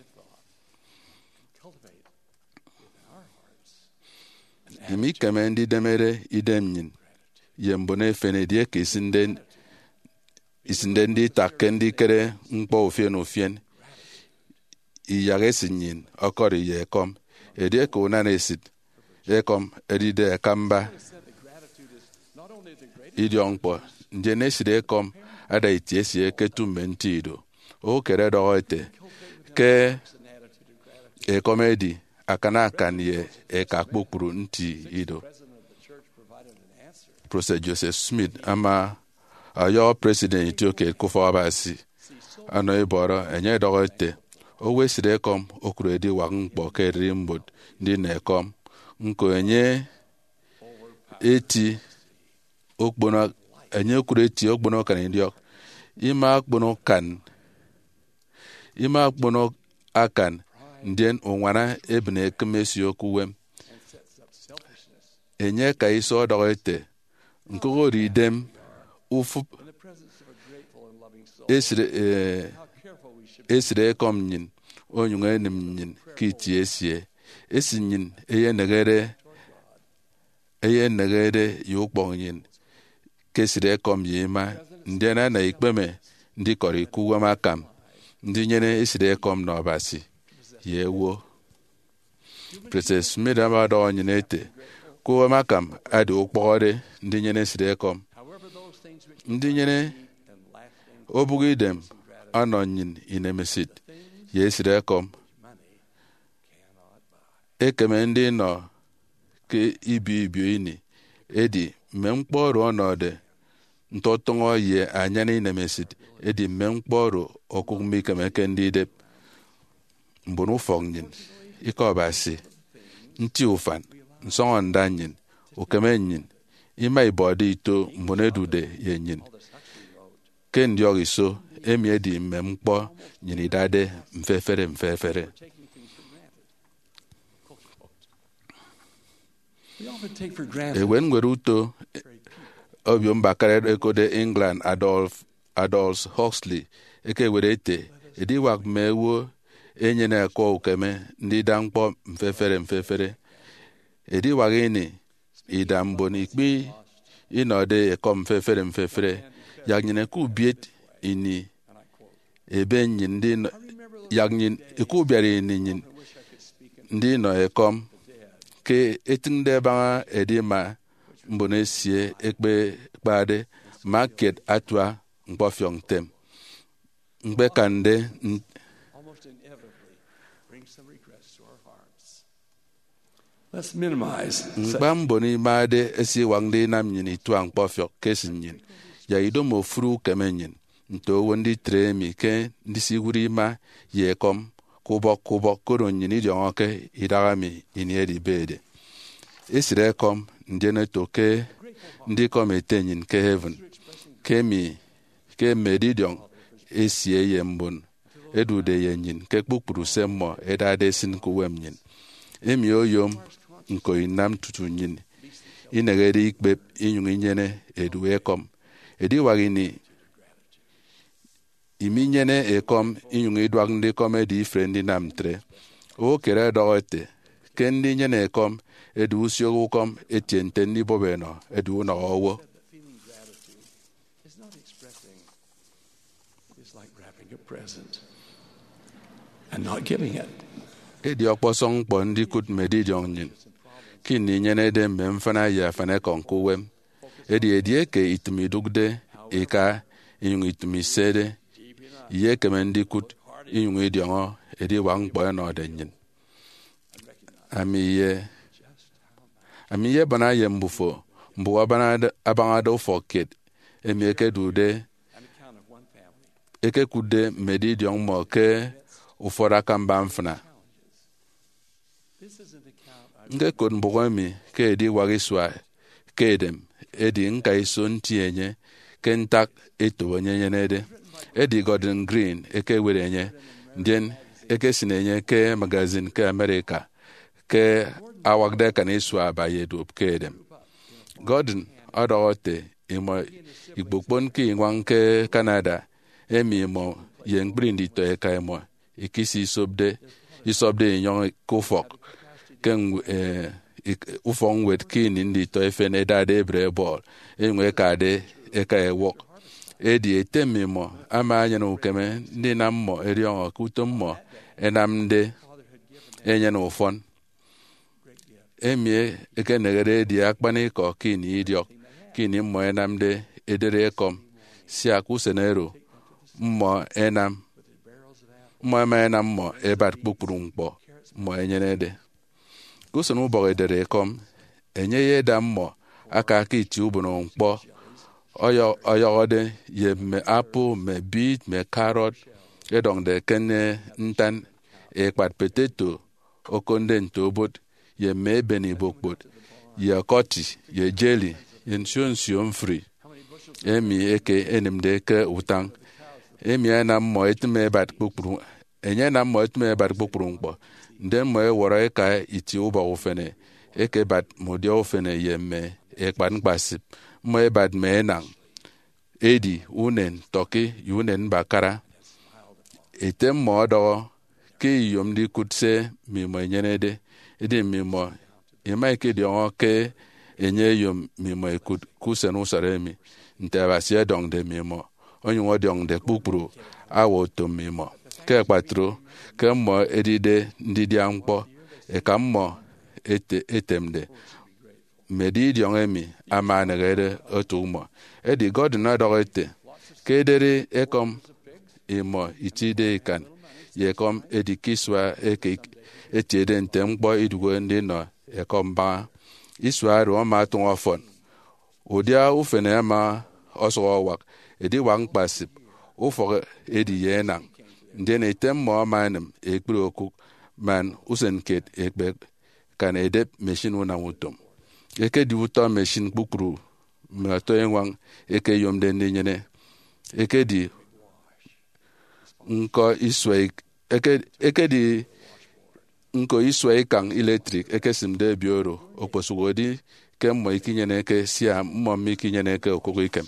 imi keme ndị demere idem nyin ye mbụ na-efene die ka isi ndị isi ndị ndị take ndị kere mkpọ ofien ofien iyaga esi nyin ọkọrọ ye ekom edie ka ụna na-esit ekom edide ekamba idiong kpọ nje na-esiri ekom ada iti esi eketu mgbe ntị ido o kere dọọ ete ke ekomedi akana akan ye eka kpokpuru ntị ido Professor Joseph Smith ama ayo president Ethiopia kufa abasi ano iboro enye dọọ ete o wesiri ekom okuru edi wakmkpọ keri mbod ndị na-ekom nko enye eti okpono enye okuru eti okpono kan ndiok ima okpono kan ima okpono akan ndien onwana ebne ekemesi okuwem enye ka iso dọọ ete nko ridem ufu esire esire ekom nyin onyunga enim nyin kiti esie esi nyin eye negere eye negere yukpong nyin kesire ekom yima ndena na ikpeme ndị kọrọ ikuwa makam ndị nyere esire ekom na ọbasi yewo Professor Smith amado nyin ete kuwa makam adi ukpọgọrị ndị nyere esire ekom ndị nyere obugidem anọ nyin inemesit ye esire ekom ekeme ndị nọ ke ibi ibi ini edi mme mkpọrụ ọnọdụ ntọtụngọ ye anya na inemesit edi mme mkpọrụ ọkụkụ kemeke ndị idep mbụrụ ụfọk nyin ike ọbasi ntị ụfan nsọngọ nda nyin okeme nyin ima ibọdị ito mbụrụ edude ye nyin ke ndị ọgịso emi edi mme mkpọ nyin idade mfefere mfefere ewen nwere uto obiom bakare ekode England Adolf Adolf Huxley eke were ete ediwak mewo enye na ekwo ukeme ndị da mkpọ mfefere mfefere ediwak ini ida mbon ikpi inode ekom mfefere mfefere yagnine ku biet ini ebe nyin ndị yagnin iku biara ini nyin ndị no ekom ke etingde banga edima mbone sie ekpe kpade market atwa mkpofyong tem mkpe kande almost inevitably brings some regrets to our hearts. Let's minimize mkpa mboni made esi wangde nam nyini twa mkpofyok kesin nyin ya ido mo furu kemenyin nto wondi tremi ke ndisi wuri ma yekom kubo kubo koro nyini jongoke idagami iniedi bede esire kom ndene toke ndi kom etenyin ke heaven ke mi ke medidion esie ye mbon edude ye nyin ke kpukpuru semmo edade sin kuwem nyin emi oyom nko inam tutu nyin inegeri ikpe inyung inyene edu ekom edi wagini iminyene ekom inyung idwag ndi komedi ifre ndi namtre o kere dogote ke ndi nyene ekom edu usio kom etiente ndi bobeno edu na owo is not expressing is like wrapping a present and not giving it. edi okposong kpo ndi kut medidion nyin kini nyene de memfana ya fane konkuwem edi edi eke itumidugde eka inyung itumisede ye kemendi kut inyung idiongo edi wang kpo no de nyin amiye amiye bana ye mbufo mbu abana abanga do foket emieke dude eke kude medidion mo ke ufora kamba mfna nge kon bogami ke edi wagiswa kedem edi nka iso ntienye ke ntak eto onyenye nede edi Gordon Green eke werenye ndien eke sinenye ke magazine ke America ke awagde kan iswa ba yedu kedem Gordon odote imo igbokpon ki ngwang ke Canada emi mo yen brindi to e kai mo ikisi sobde isobde nyong kofok ken eh ufong wet kin ndi to efen edade bre ball enwe kade e kai wok edi etemi mo ama anya no keme ndi nam mo erion kutum mo enamde enya no fon emie ekenegere di akpani ko kini idiok kini mo enamde edere kom si akusenero mo enam mo ma enam mo ebat kpukpurungpo mo enyenede kusunu bo edere kom enye ye dam mo aka kiti ubuno nkpo oyo oyode ye me apple me beet me carrot edong de kenne ntan e pat potato okonde ntobot ye me beni bokbot ye koti ye jelly ye nsionsion free emi eke enemde ke utang emi na mo etme bat kpukpuru enye na mo etme bat kpukpuru nkpo nde mo e woro ka iti uba ofene eke bat modio ofene ye me e kpan kpasip mo e bat me nang edi unen toki unen bakara etem mo do ke yom di kutse mi mo nyenede edi mi mo e mai ke di on ke enye yom mi mo ekut kusen usare mi ntabasie dong de mi mo onyu odong de kpukpuru awo to mi mo ke patro ke mo edide ndidi ampo e kam mo ete etemde medi diong emi ama negere otu mo edi god na dogete kedere ekom imo itide kan yekom edi kiswa eke etiede ntemgbo idugo ndị no ekom ba iswa ro ma tun ofon odia ufene ma oso wak edi wang pasip ufo edi yena ndị na etem mo manam ekpro okuk man usen ket ekbe kan edep machine una wutom eke di wuto machine kpukuru ma to enwang eke yomde ndị nyene eke di nko iswe eke eke di nko iswe kan electric eke simde bioro okposugodi ke mo ikinyene ke sia mo mi kinyene ke okugo ikem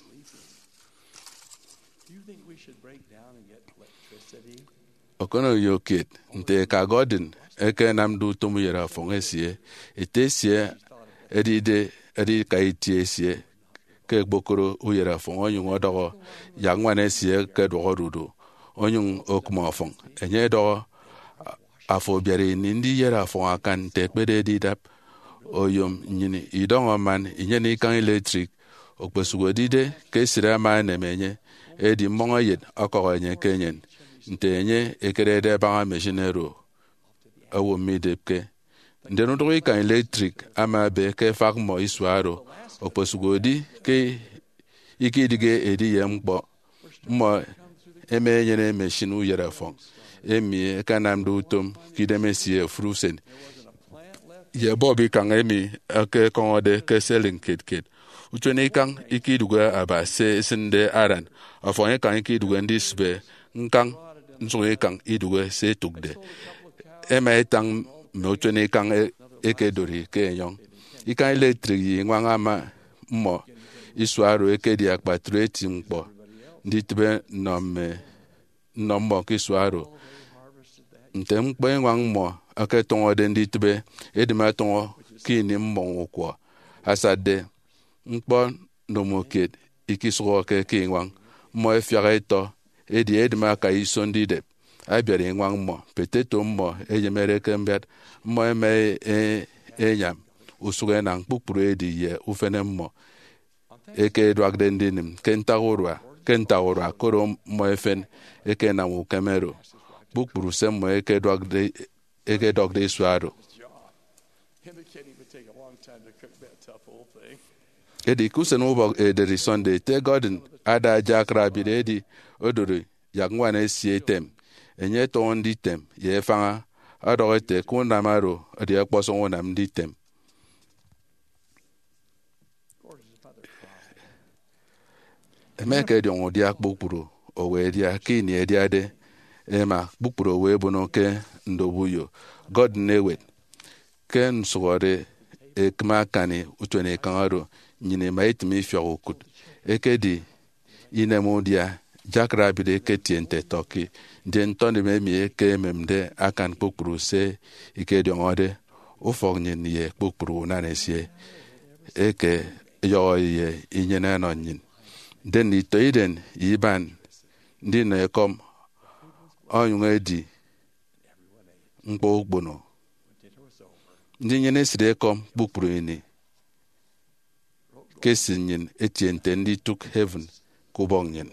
okono yoket nte ka godin eke namdu tomu yera fongesie etesie edide edi ka itiesie ke gbokoro uyera fon onyun odogo yangwane sie ke dogorudo onyun okuma fon enye do afo biari nindi yera fon akan te pede didap oyom nyini idongo man inyeni kan electric okpesugodide ke sira ma nemenye edi mongo yet akogonye kenyen ntenye ekerede banga machinero awo midepke ndenu do kan electric ama be ke fak mo iswaro okposugodi ke ikidige edi yembo mo emenye ne machine uyera fon emi kanam do tom kidemesie frusen ye bobi kan emi ake konode ke selling kit kit uchone kan ikiduga aba se sinde aran afon kan ikiduga ndisbe nkan nsoye kan iduga se tukde ema etang me uchone kan eke dori ke yon ikan electric yi ngwanga ma mo iswaro eke di akpatreti mpo nditbe nomme nommo kiswaro ntem kpe ngwang mo ake tongo de nditbe edima tongo kini mmo kwa asade mpo nomoket ikisro ke kingwang mo efiareto edi edima ka isondide abiare ngwang mo peteto mo ejemere kembet mo eme e enyam usuge na kpukpuru edi ye ufene mo eke dwagde ndinim kentagurwa kentagurwa koro mo efen eke na mu kamero kpukpuru se mo eke dwagde eke dwagde swaro edi kusen ubo ederi Sunday te godin ada jakra bidedi odori yagwane sietem enye to ndi tem ye fanga adorete kuna maro adi akposo wona ndi tem emeke di on dia kpukpuru o we dia kini e dia de ema kpukpuru we bono ke ndobuyo god newet ken sugore e kma kani utwene kanaro nyine maitimi fiokut ekedi inemudia jakra bide ketiente toki den tonde memi eke memde akan kpokpuru se ikedi ngode ufognin ye kpokpuru nanesie eke yo ye inyene no nyin den itoiden iban ndi na ekom oyungedi mkpo ogbono ndị nyene sire ekom kpokpuru ini kesinyin etiente ndị took heaven kubongyin.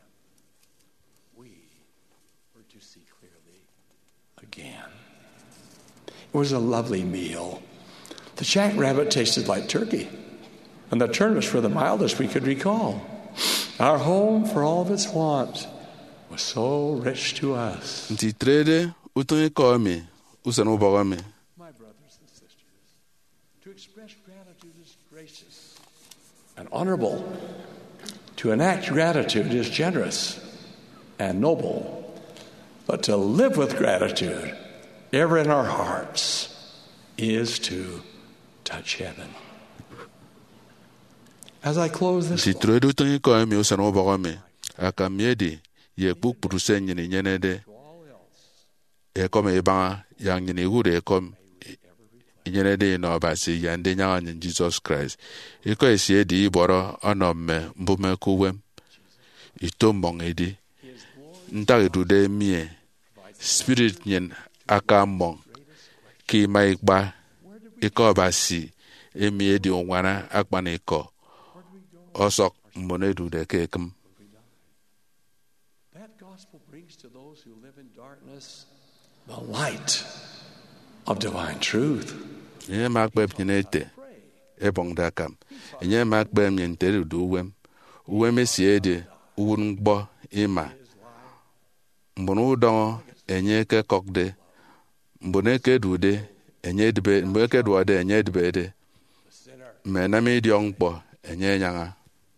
It was a lovely meal. The jackrabbit tasted like turkey, and the turnips were the mildest we could recall. Our home, for all of its want, was so rich to us. Nti trede utonge komi usanu bogami. My brothers and sisters, to express gratitude is gracious and honorable. To enact gratitude is generous and noble. But to live with gratitude ever in our hearts is to touch heaven. As I close this Nti trede utonge komi usanu bogami. Akamiedi ye kpukpuru se nyini nyene de ekom eba yang nyini hure ekom nyene de no basi yande nya nyin Jesus Christ iko esie di iboro onomme mbume kuwem itombong edi ntagedude mie spirit nyen aka mong ki maikba iko basi emie di onwana akpana iko osok monedude kekem. To those who live in darkness, the light of divine truth. Nye makbeb nyete ebong dakam. Nye makbeb nyente du uwem. Uwem esiede uwun gbo ima. Mbonu udon enye ke kokde. Mbone ke dude enye dbe mbone ke duade enye dbe de. Menami diong po enye nyanga.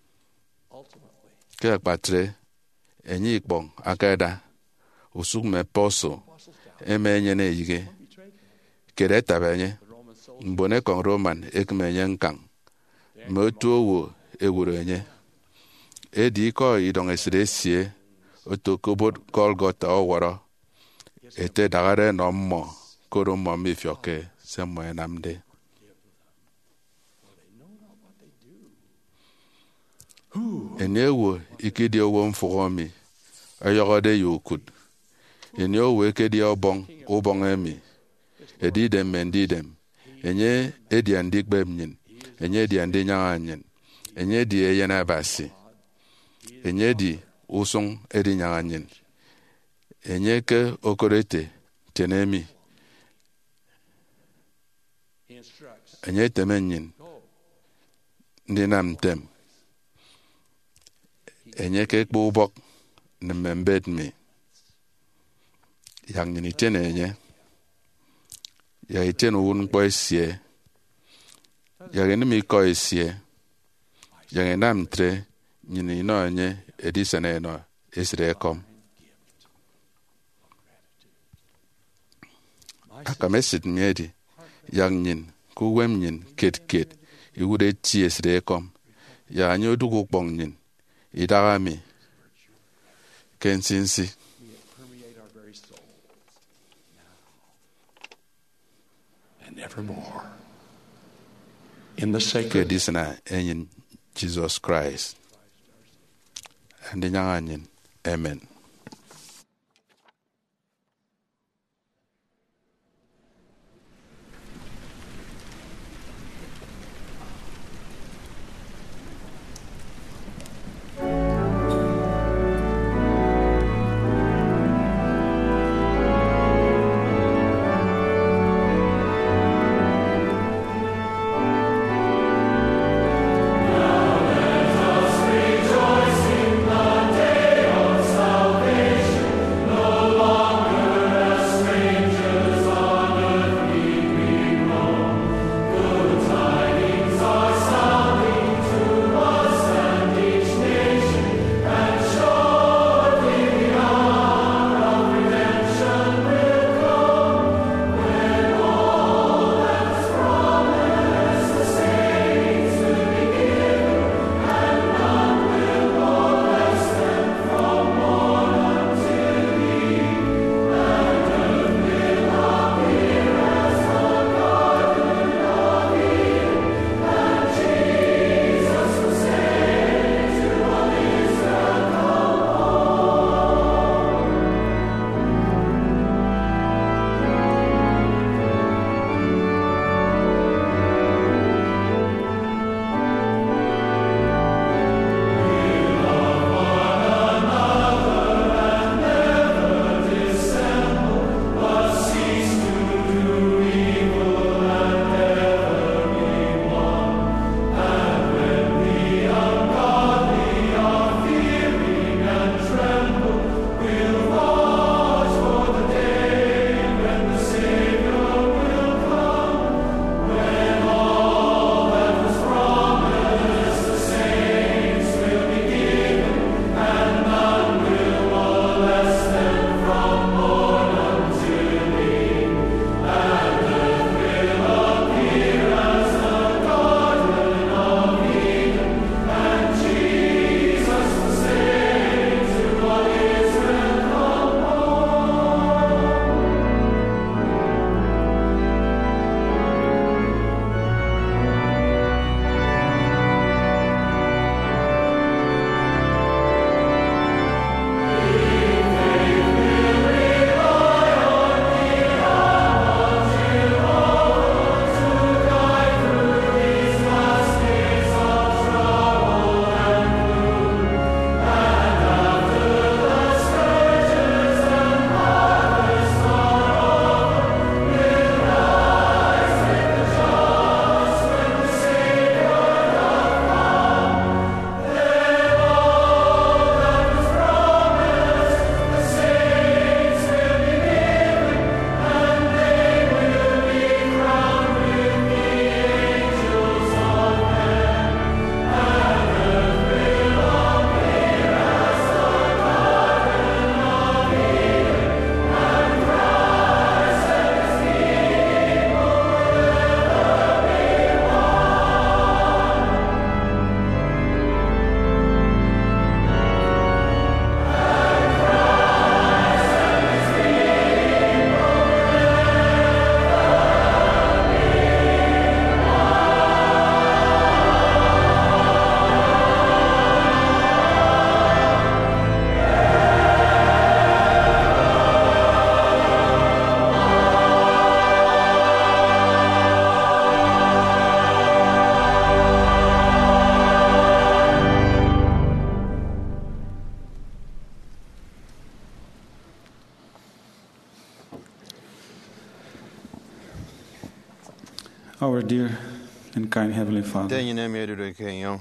Ke akpatre enye ikbong akada. Usuk me poso eme nyene yige kede tabenye mbone kon Roman ekmenye nkang motu owo ewurenye edi ko idong esresie otokobot Golgotha oworo ete dagare no mmo koro mmo mifioke semmo enamde enewo ikidi owo mfugomi ayogode yokut enyo weke di obong obong emi edidem mendidem enye edi andi gbemnyin enye di andi nyanganyin enye di eyena basi enye di usung edi nyanganyin enye ke okorete tenemi enye temenyin ndi namtem enye ke kpubok nemembet mi yang ni tene nye ya itene won po esie ya gene mi ko esie ya gene namtre nyini no nye edisene no esre kom akamesit miedi yang nyin ku wem nyin ket ket iwude ti esre kom ya nyodu ku bong nyin idagami kensinsi evermore. In the sacred disna in Jesus Christ. And in Amen. Salvation. Our dear and kind Heavenly Father, Te nyine mi edu ke yo.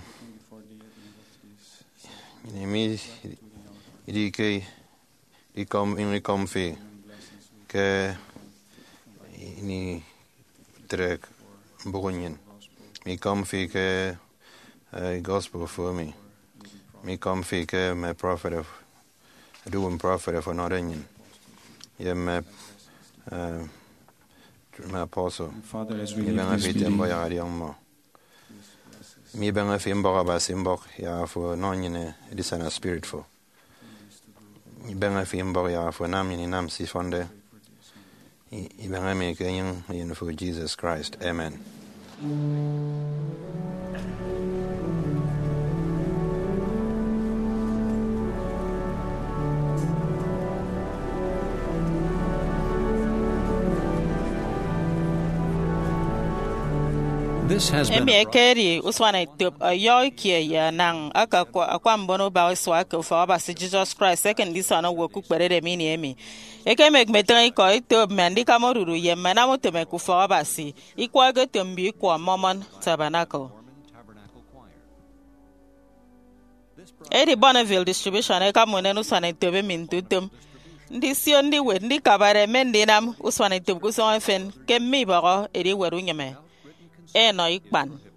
Nyine mi di ke di kom in kom fi ke ni trek bogonyen. Mi kom fi ke gospel for me. Mi kom fi ke me prophet of do un prophet of another yen. Ye me uh my apostle. Father, as we Mi leave ben this fi tembo meeting, ya di mo. Mi ben fi mbo ba simbok ya for no nyine di sana spirit for. Mi ben fi mbo ya for nam ni nam si fonde. I ben me ke yin yin for Jesus Christ. Amen. This has been Emi a ekeri uswana tup ayo kie ya nang aka kwa akwa mbono ba swa ke fa ba si Jesus Christ second this ana wo ku pere de mini emi eke mek metre ko tup mandi kamoruru ye mana mo teme ku fa ba si ikwa ge tembi kwa Mormon Tabernacle. Edi Bonneville distribution eka mone uswana tup min tutum ndi sio ndi we ndi kabare mendinam uswana tup ku so fen ke mi baro edi weru nyeme e no ikpan